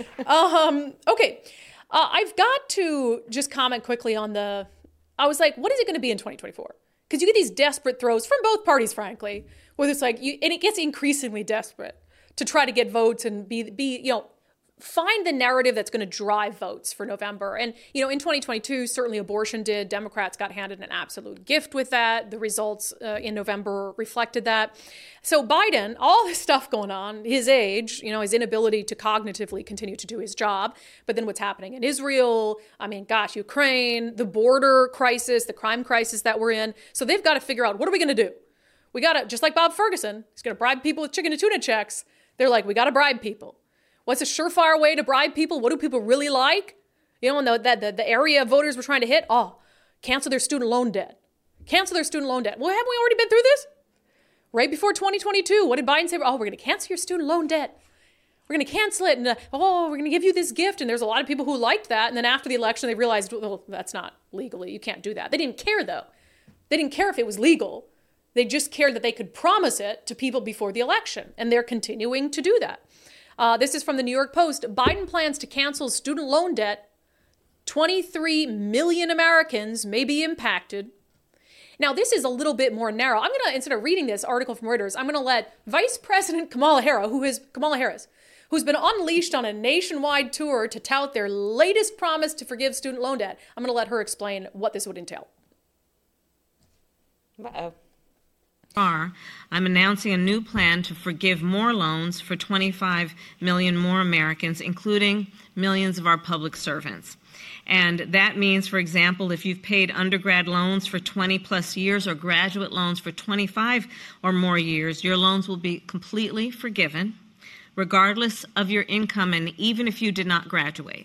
um, okay. Uh, I've got to just comment quickly on the, I was like, what is it going to be in twenty twenty-four? Because you get these desperate throws from both parties, frankly, where it's like, you, and it gets increasingly desperate to try to get votes and be, be, you know, find the narrative that's going to drive votes for November. And, you know, in twenty twenty-two, certainly abortion did. Democrats got handed an absolute gift with that. The results uh, in November reflected that. So Biden, all this stuff going on, his age, you know, his inability to cognitively continue to do his job, but then what's happening in Israel, I mean, gosh, Ukraine, the border crisis, the crime crisis that we're in. So they've got to figure out, what are we going to do? We got to, just like Bob Ferguson, he's going to bribe people with chicken and tuna checks. They're like, we got to bribe people. What's a surefire way to bribe people? What do people really like? You know, and the, the, the area of voters we're trying to hit, oh, cancel their student loan debt. Cancel their student loan debt. Well, haven't we already been through this? Right before twenty twenty-two, what did Biden say? Oh, we're going to cancel your student loan debt. We're going to cancel it. And, uh, oh, we're going to give you this gift. And there's a lot of people who liked that. And then after the election, they realized, well, that's not legally. You can't do that. They didn't care, though. They didn't care if it was legal. They just cared that they could promise it to people before the election. And they're continuing to do that. Uh, this is from the New York Post. Biden plans to cancel student loan debt. twenty-three million Americans may be impacted. Now, this is a little bit more narrow. I'm going to, instead of reading this article from Reuters, I'm going to let Vice President Kamala Harris, who is Kamala Harris, who's been unleashed on a nationwide tour to tout their latest promise to forgive student loan debt. I'm going to let her explain what this would entail. Uh-oh. I'm announcing a new plan to forgive more loans for twenty-five million more Americans, including millions of our public servants. And that means, for example, if you've paid undergrad loans for twenty plus years or graduate loans for twenty-five or more years, your loans will be completely forgiven, regardless of your income and even if you did not graduate.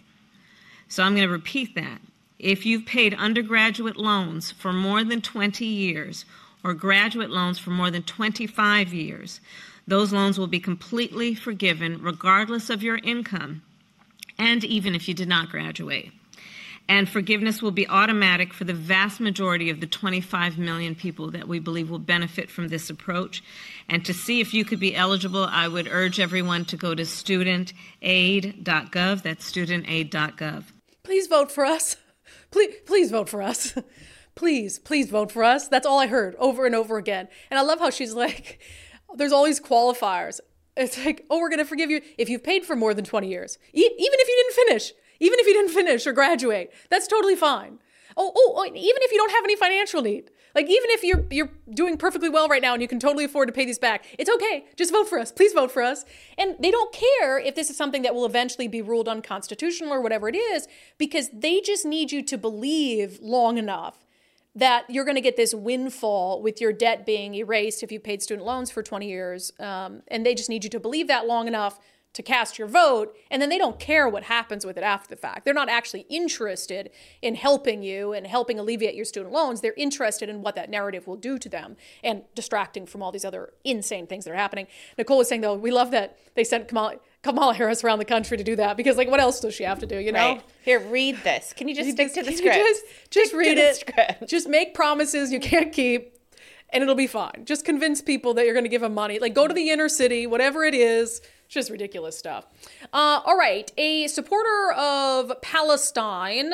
So I'm going to repeat that. If you've paid undergraduate loans for more than twenty years or graduate loans for more than twenty-five years, those loans will be completely forgiven regardless of your income and even if you did not graduate. And forgiveness will be automatic for the vast majority of the twenty-five million people that we believe will benefit from this approach. And to see if you could be eligible, I would urge everyone to go to student aid dot gov. That's student aid dot gov. Please vote for us. Please, please vote for us. Please, please vote for us. That's all I heard over and over again. And I love how she's like, there's all these qualifiers. It's like, oh, we're going to forgive you if you've paid for more than twenty years, e- even if you didn't finish. Even if you didn't finish or graduate, that's totally fine. Oh, oh, even if you don't have any financial need, like even if you're you're doing perfectly well right now and you can totally afford to pay these back, it's okay. Just vote for us. Please vote for us. And they don't care if this is something that will eventually be ruled unconstitutional or whatever it is, because they just need you to believe long enough that you're going to get this windfall with your debt being erased if you paid student loans for twenty years. Um, and they just need you to believe that long enough to cast your vote, and then they don't care what happens with it after the fact. They're not actually interested in helping you and helping alleviate your student loans. They're interested in what that narrative will do to them and distracting from all these other insane things that are happening. Nicole was saying, though, we love that they sent Kamala, Kamala Harris around the country to do that, because, like, what else does she have to do, you know? Right. Here, read this. Can you just You stick just- to the can you script? Just, just Stick read to the it. script. Just make promises you can't keep, and it'll be fine. Just convince people that you're going to give them money. Like, go to the inner city, whatever it is. It's just ridiculous stuff. Uh, all right. A supporter of Palestine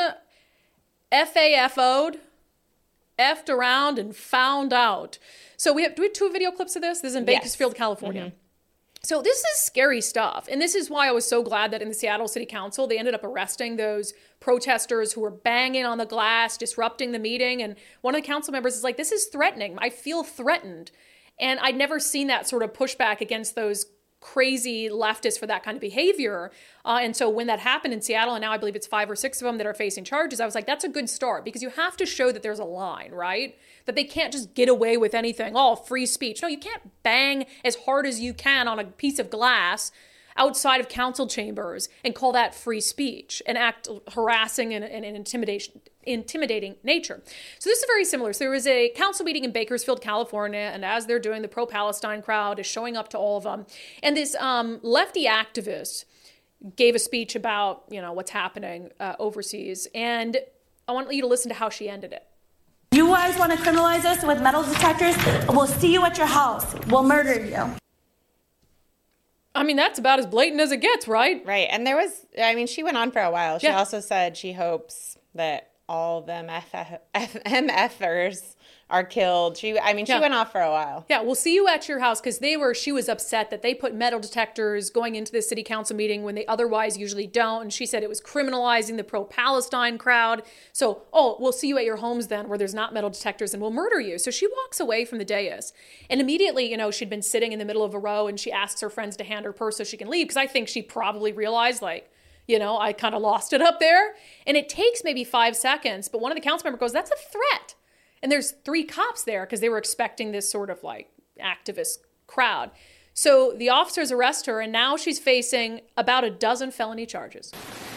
F A F O'd, effed around and found out. So we have, do we have two video clips of this? This is in Yes. Bakersfield, California. Mm-hmm. So this is scary stuff. And this is why I was so glad that in the Seattle City Council, they ended up arresting those protesters who were banging on the glass, disrupting the meeting. And one of the council members is like, this is threatening. I feel threatened. And I'd never seen that sort of pushback against those crazy leftists for that kind of behavior. Uh, and so when that happened in Seattle, and now I believe it's five or six of them that are facing charges, I was like, that's a good start, because you have to show that there's a line, right? That they can't just get away with anything. Oh, free speech. No, you can't bang as hard as you can on a piece of glass outside of council chambers and call that free speech and act harassing and, and, and intimidation, intimidating nature. So this is very similar. So there was a council meeting in Bakersfield, California, and as they're doing, the pro-Palestine crowd is showing up to all of them. And this um, lefty activist gave a speech about, you know, what's happening uh, overseas. And I want you to listen to how she ended it. You guys want to criminalize us with metal detectors? We'll see you at your house. We'll murder you. I mean, that's about as blatant as it gets, right? Right. And there was, I mean, she went on for a while. She Yeah. also said she hopes that all them MFers are killed. She, I mean, she Yeah. went off for a while. Yeah, we'll see you at your house, because they were, she was upset that they put metal detectors going into the city council meeting when they otherwise usually don't. And she said it was criminalizing the pro-Palestine crowd. So, oh, we'll see you at your homes then, where there's not metal detectors, and we'll murder you. So she walks away from the dais. And immediately, you know, she'd been sitting in the middle of a row, and she asks her friends to hand her purse so she can leave, because I think she probably realized, like, you know, I kind of lost it up there. And it takes maybe five seconds, but one of the council members goes, that's a threat. And there's three cops there because they were expecting this sort of like activist crowd. So the officers arrest her, and now she's facing about a dozen felony charges.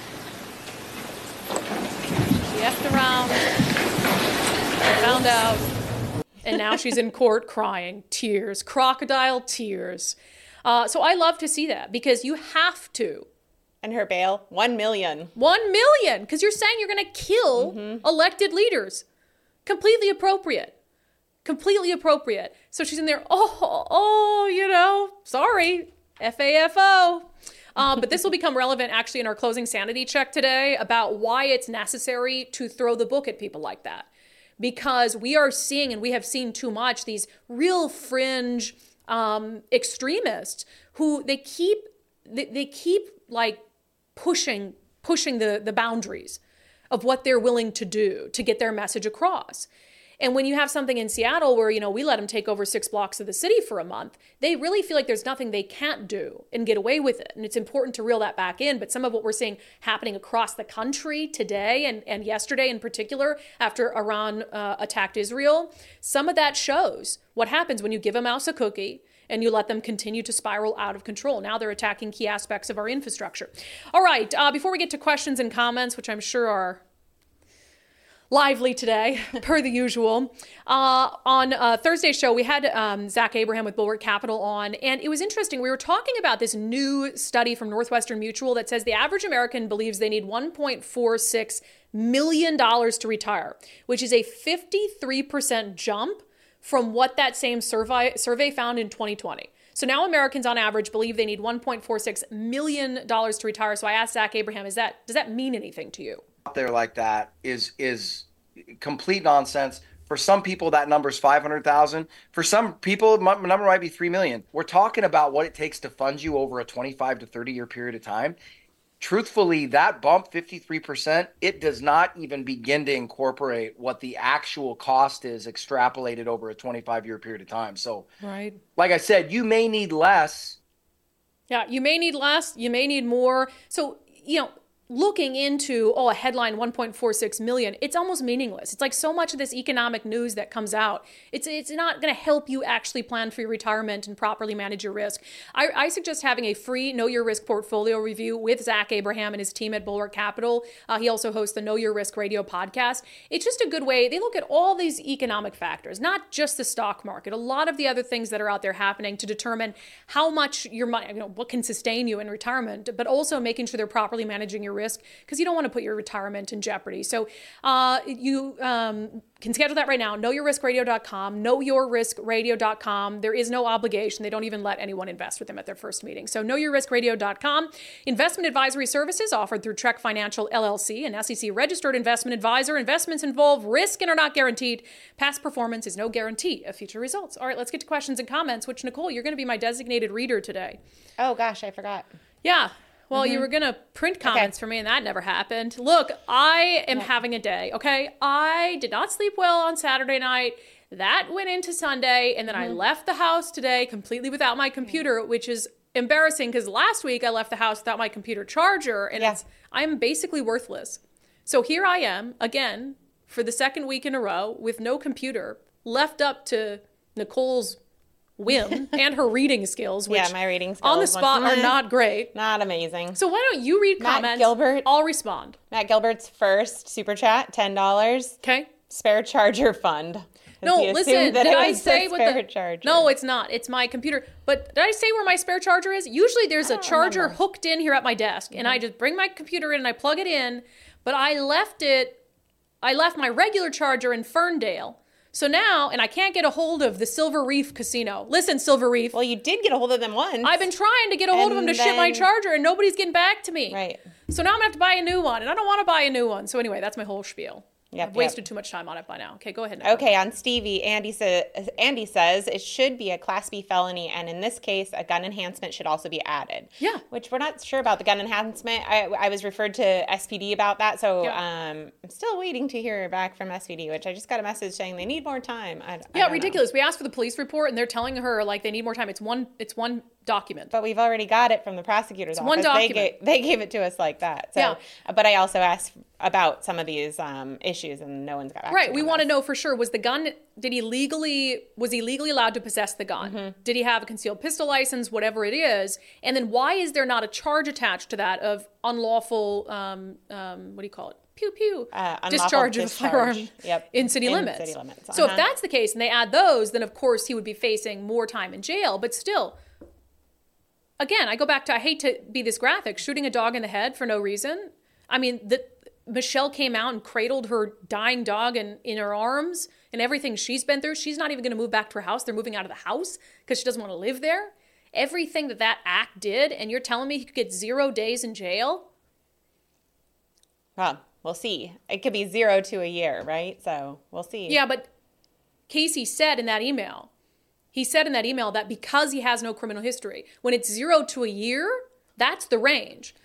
She effed around, found out, and now she's in court crying, tears, crocodile tears. Uh, so I love to see that, because you have to. And her bail, one million. One million, because you're saying you're going to kill mm-hmm. elected leaders. Completely appropriate. Completely appropriate. So she's in there, oh, oh, you know, sorry, F A F O. Um, but this will become relevant actually in our closing sanity check today about why it's necessary to throw the book at people like that. Because we are seeing, and we have seen too much, these real fringe um, extremists who they keep, they, they keep like pushing, pushing the, the boundaries of what they're willing to do to get their message across. And when you have something in Seattle where, you know, we let them take over six blocks of the city for a month, they really feel like there's nothing they can't do and get away with it. And it's important to reel that back in. But some of what we're seeing happening across the country today and, and yesterday in particular, after Iran uh, attacked Israel, some of that shows what happens when you give a mouse a cookie and you let them continue to spiral out of control. Now they're attacking key aspects of our infrastructure. All right, uh, before we get to questions and comments, which I'm sure are lively today, per the usual. Uh, on uh, Thursday's show, we had um, Zach Abraham with Bulwark Capital on, and it was interesting. We were talking about this new study from Northwestern Mutual that says the average American believes they need one point four six million dollars to retire, which is a fifty-three percent jump from what that same survey, survey found in twenty twenty. So now Americans on average believe they need one point four six million dollars to retire. So I asked Zach Abraham, is that does that mean anything to you? Out there like that is is complete nonsense. For some people, that number is five hundred thousand. For some people, the number might be three million. We're talking about what it takes to fund you over a twenty-five to thirty year period of time. Truthfully, that bump, fifty-three percent, it does not even begin to incorporate what the actual cost is extrapolated over a twenty-five year period of time. So, right, like I said, you may need less. Yeah, you may need less, you may need more. So, you know, looking into, oh, a headline one point four six million, it's almost meaningless. It's like so much of this economic news that comes out, it's it's not going to help you actually plan for your retirement and properly manage your risk. I, I suggest having a free Know Your Risk portfolio review with Zach Abraham and his team at Bulwark Capital. Uh, he also hosts the Know Your Risk radio podcast. It's just a good way. They look at all these economic factors, not just the stock market, a lot of the other things that are out there happening to determine how much your money, you know, what can sustain you in retirement, but also making sure they're properly managing your risk, because you don't want to put your retirement in jeopardy. So uh, you um, can schedule that right now. know your risk radio dot com, know your risk radio dot com. There is no obligation. They don't even let anyone invest with them at their first meeting. So know your risk radio dot com. Investment advisory services offered through Trek Financial L L C, an S E C registered investment advisor. Investments involve risk and are not guaranteed. Past performance is no guarantee of future results. All right, let's get to questions and comments, which, Nicole, you're going to be my designated reader today. Oh, gosh, I forgot. Yeah. Well, mm-hmm. you were going to print comments okay. for me, and that never happened. Look, I am yeah. having a day, okay? I did not sleep well on Saturday night. That went into Sunday, and then mm-hmm. I left the house today completely without my computer, which is embarrassing because last week I left the house without my computer charger, and yeah. it's, I'm basically worthless. So here I am, again, for the second week in a row with no computer, left up to Nicole's whim and her reading skills, which yeah, my reading skills on the spot are not great. Not amazing. So why don't you read Matt comments? Gilbert. I'll respond. Matt Gilbert's first super chat, ten dollars. Okay. Spare charger fund. No, listen, did I say what the charger. No, it's not. It's my computer. But did I say where my spare charger is? Usually there's a charger remember. hooked in here at my desk, mm-hmm. and I just bring my computer in and I plug it in, but I left it, I left my regular charger in Ferndale. So now, and I can't get a hold of the Silver Reef Casino. Listen, Silver Reef. Well, you did get a hold of them once. I've been trying to get a hold of them to then... ship my charger, and nobody's getting back to me. Right. So now I'm going to have to buy a new one, and I don't want to buy a new one. So anyway, that's my whole spiel. Yep, I've wasted yep. too much time on it by now. Okay, go ahead, Nicole. Okay, on Stevie, Andy, sa- Andy says it should be a Class B felony, and in this case, a gun enhancement should also be added. Yeah. Which we're not sure about the gun enhancement. I, I was referred to S P D about that, so yeah. um, I'm still waiting to hear back from S P D, which I just got a message saying they need more time. I, yeah, I ridiculous. Know. We asked for the police report, and they're telling her, like, they need more time. It's one, it's one document. But we've already got it from the prosecutor's it's office. One document. They gave, they gave it to us like that. So, yeah. But I also asked about some of these um, issues, and no one's got back right. to me. We want to know for sure, was the gun, did he legally, was he legally allowed to possess the gun? Mm-hmm. Did he have a concealed pistol license, whatever it is? And then why is there not a charge attached to that of unlawful, um, um, what do you call it? Pew pew. Uh, discharge of a firearm yep. in city in limits. City limits. Uh-huh. So if that's the case and they add those, then of course he would be facing more time in jail. But still, again, I go back to, I hate to be this graphic, shooting a dog in the head for no reason. I mean, the, Michelle came out and cradled her dying dog in, in her arms and everything she's been through. She's not even going to move back to her house. They're moving out of the house because she doesn't want to live there. Everything that that act did, and you're telling me he could get zero days in jail? Well, we'll see. It could be zero to a year, right? So we'll see. Yeah, but Casey said in that email, he said in that email that because he has no criminal history, when it's zero to a year, that's the range.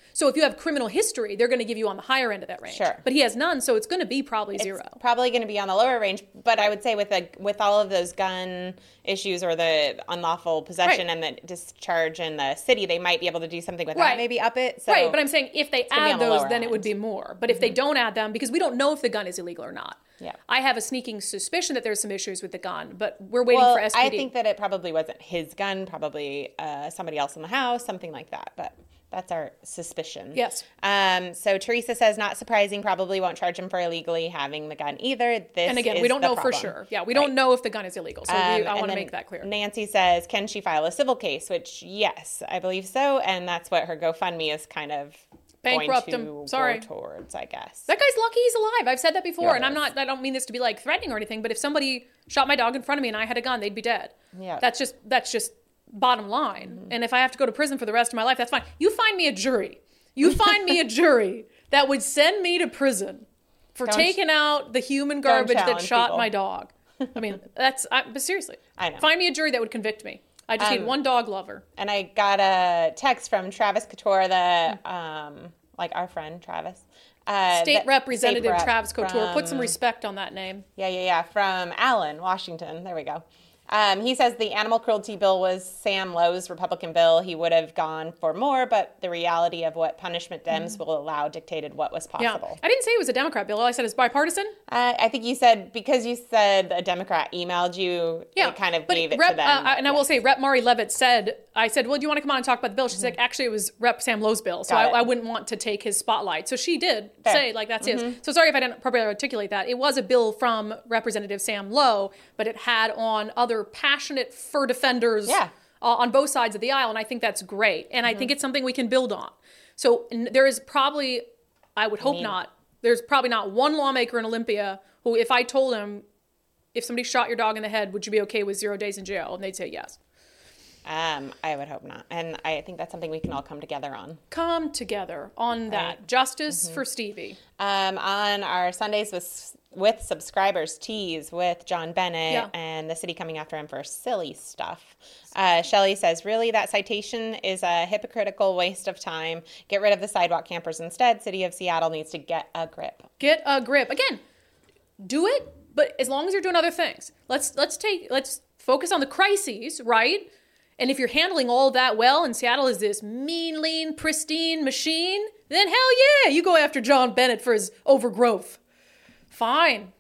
So if you have criminal history, they're going to give you on the higher end of that range. Sure. But he has none, so it's going to be probably zero. It's probably going to be on the lower range, but I would say with a, with all of those gun issues or the unlawful possession Right. and the discharge in the city, they might be able to do something with Right. that, maybe up it. So Right, but I'm saying if they gonna be add on the those, lower then it would end. be more. But if they don't add them, because we don't know if the gun is illegal or not. Yeah. I have a sneaking suspicion that there's some issues with the gun, but we're waiting well, for S P D. I think that it probably wasn't his gun, probably uh, somebody else in the house, something like that. But that's our suspicion. Yes. Um, so Teresa says, not surprising, probably won't charge him for illegally having the gun either. This And again, is we don't the know for problem. sure. Yeah, we Right. don't know if the gun is illegal. So we, Um, I and want to then make that clear. Nancy says, can she file a civil case? Which, yes, I believe so. And that's what her GoFundMe is kind of Bankrupt going to him. Sorry. go towards, I guess. That guy's lucky he's alive. I've said that before, Yeah, and I'm it is. not. I don't mean this to be like threatening or anything, but if somebody shot my dog in front of me and I had a gun, they'd be dead. Yeah. That's just that's just bottom line. Mm-hmm. And if I have to go to prison for the rest of my life, that's fine. You find me a jury. You find me a jury that would send me to prison for Don't taking out the human garbage that challenge shot people. my dog. I mean, that's. I, but seriously, I know. Find me a jury that would convict me. I just need Um, one dog lover. And I got a text from Travis Couture, the, Hmm. um, like our friend Travis. Uh, State the- Representative State Rep Travis Couture. Put some from- respect on that name. Yeah, yeah, yeah. From Allen, Washington. There we go. Um, he says the animal cruelty bill was Sam Lowe's Republican bill. He would have gone for more, but the reality of what punishment Dems will allow dictated what was Mm-hmm. Yeah, possible. I didn't say it was a Democrat bill. All I said is bipartisan. Uh, I think you said, because you said a Democrat emailed you, Yeah, it kind of but gave it Rep, to them. uh, but and I will yes. say, Rep Mari Levitt said, I said, well, do you want to come on and talk about the bill? She's like, actually, it was Rep Sam Lowe's bill, so Got I, it. I wouldn't want to take his spotlight. So she did Fair. say, like, that's his. So sorry if I didn't properly articulate that. It was a bill from Representative Sam Lowe, but it had on other passionate fur defenders Yeah. uh, on both sides of the aisle, and I think that's great. And I think it's something we can build on. So n- there is probably, I would hope not, there's probably not one lawmaker in Olympia who, if I told him, if somebody shot your dog in the head, would you be okay with zero days in jail? And they'd say yes. Um, I would hope not. And I think that's something we can all come together on. Come together on that. Justice Mm-hmm. for Stevie. Um, on our Sundays with with subscribers teas with John Bennett Yeah. and the city coming after him for silly stuff. Uh, Shelley says, really, that citation is a hypocritical waste of time. Get rid of the sidewalk campers instead. City of Seattle needs to get a grip. Get a grip. Again, do it, but as long as you're doing other things. Let's let's take let's focus on the crises, right? And if you're handling all that well, and Seattle is this mean, lean, pristine machine, then hell yeah, you go after John Bennett for his overgrowth. Fine.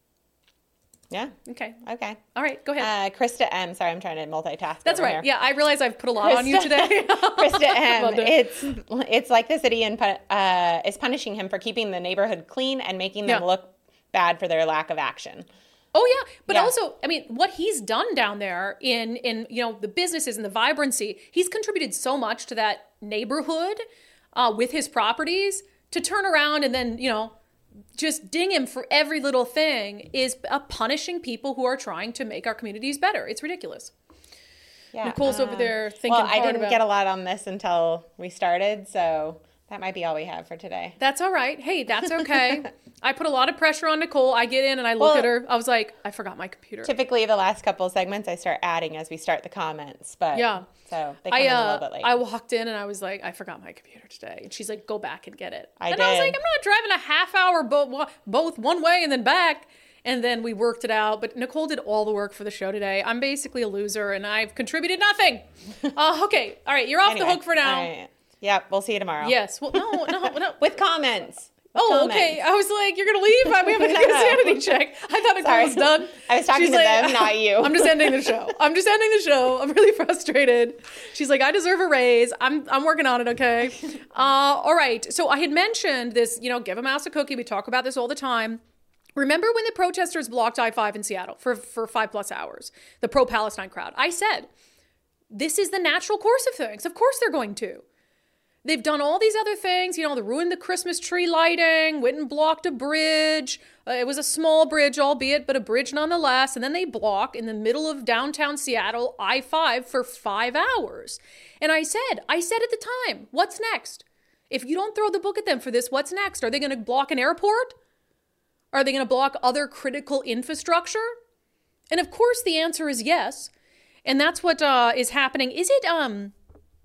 Yeah. Okay. Okay. All right, go ahead. Uh, Krista M. Sorry, I'm trying to multitask. That's over right. here. Yeah, I realize I've put a lot on you today. Krista M. Well done. It's it's like the city and uh, is punishing him for keeping the neighborhood clean and making them Yeah. look bad for their lack of action. Oh yeah, but Yeah. also, I mean, what he's done down there in in you know the businesses and the vibrancy, he's contributed so much to that neighborhood uh, with his properties. To turn around and then you know just ding him for every little thing is uh, punishing people who are trying to make our communities better. It's ridiculous. Yeah. Nicole's over um, there thinking Well, I hard didn't about- get a lot on this until we started, so that might be all we have for today. That's all right. Hey, that's okay. I put a lot of pressure on Nicole. I get in and I look Well- at her. I was like, I forgot my computer. Typically, the last couple of segments I start adding as we start the comments, but Yeah. so they come I in a uh, little bit late. I walked in and I was like, I forgot my computer today. And she's like, go back and get it. I and I was did. like, I'm not driving a half hour bo- both one way and then back. And then we worked it out. But Nicole did all the work for the show today. I'm basically a loser and I've contributed nothing. uh, okay. All right. You're off Anyway, the hook for now. all right. Yep, we'll see you tomorrow. Yes. Well, no, no, no. With comments. With Oh, comments. okay. I was like, you're going to leave? We haven't had a sanity check. I thought Nicole Sorry. was done. I was talking She's to like, them, not you. I'm just ending the show. I'm just ending the show. I'm really frustrated. She's like, I deserve a raise. I'm I'm working on it, okay? Uh, all right. So I had mentioned this, you know, give a mouse a cookie. We talk about this all the time. Remember when the protesters blocked I five in Seattle for, for five plus hours? The pro-Palestine crowd. I said, this is the natural course of things. Of course they're going to. They've done all these other things, you know, they ruined the Christmas tree lighting, went and blocked a bridge. Uh, it was a small bridge, albeit, but a bridge nonetheless. And then they block in the middle of downtown Seattle, I five, for five hours. And I said, I said at the time, what's next? If you don't throw the book at them for this, what's next? Are they going to block an airport? Are they going to block other critical infrastructure? And of course, the answer is yes. And that's what uh, is happening. Is it... um?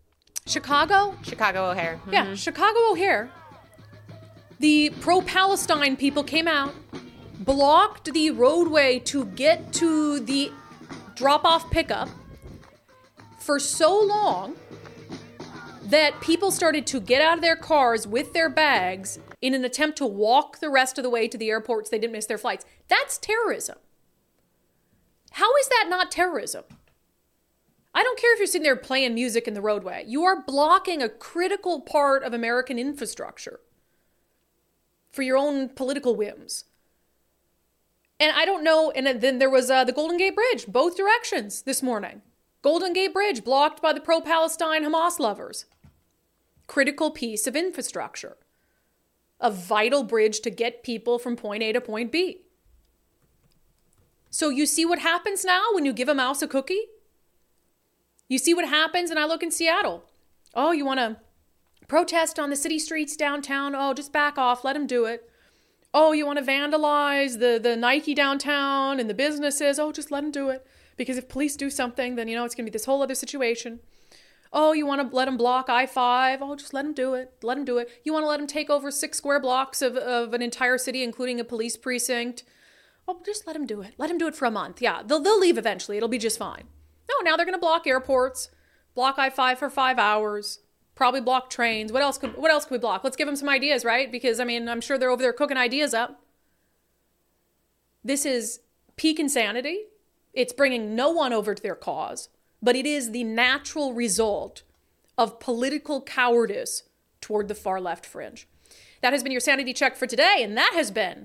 Chicago? Chicago O'Hare. Mm-hmm. Yeah, Chicago O'Hare. The pro-Palestine people came out, blocked the roadway to get to the drop-off pickup for so long that people started to get out of their cars with their bags in an attempt to walk the rest of the way to the airports so they didn't miss their flights. That's terrorism. How is that not terrorism? I don't care if you're sitting there playing music in the roadway. You are blocking a critical part of American infrastructure for your own political whims. And I don't know, and then there was uh, the Golden Gate Bridge, both directions this morning. Golden Gate Bridge blocked by the pro-Palestine Hamas lovers. Critical piece of infrastructure. A vital bridge to get people from point A to point B. So you see what happens now when you give a mouse a cookie? You see what happens, and I look in Seattle. Oh, you want to protest on the city streets downtown? Oh, just back off, let them do it. Oh, you want to vandalize the, the Nike downtown and the businesses? Oh, just let them do it. Because if police do something, then, you know, it's going to be this whole other situation. Oh, you want to let them block I five? Oh, just let them do it. Let them do it. You want to let them take over six square blocks of, of an entire city, including a police precinct? Oh, just let them do it. Let them do it for a month. Yeah, they'll, they'll leave eventually. It'll be just fine. No, now they're going to block airports, block I five for five hours, probably block trains. What else could, what else could we block? Let's give them some ideas, right? Because, I mean, I'm sure they're over there cooking ideas up. This is peak insanity. It's bringing no one over to their cause, but it is the natural result of political cowardice toward the far left fringe. That has been your sanity check for today, and that has been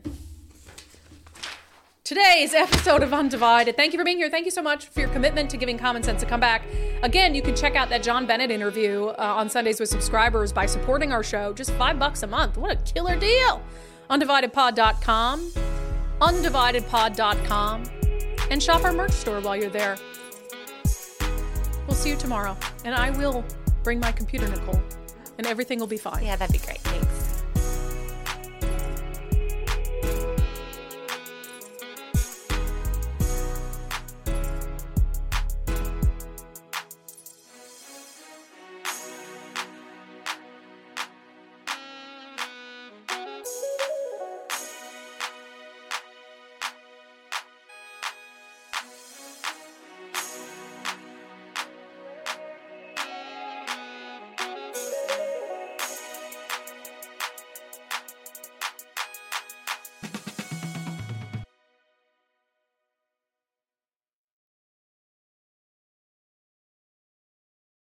today's episode of Undivided. Thank you for being here. Thank you so much for your commitment to giving common sense a comeback. Again, you can check out that John Bennett interview uh, on Sundays with subscribers by supporting our show. Just five bucks a month. What a killer deal. undivided pod dot com, undivided pod dot com, and shop our merch store while you're there. We'll see you tomorrow, and I will bring my computer, Nicole, and everything will be fine. Yeah, that'd be great. Thanks.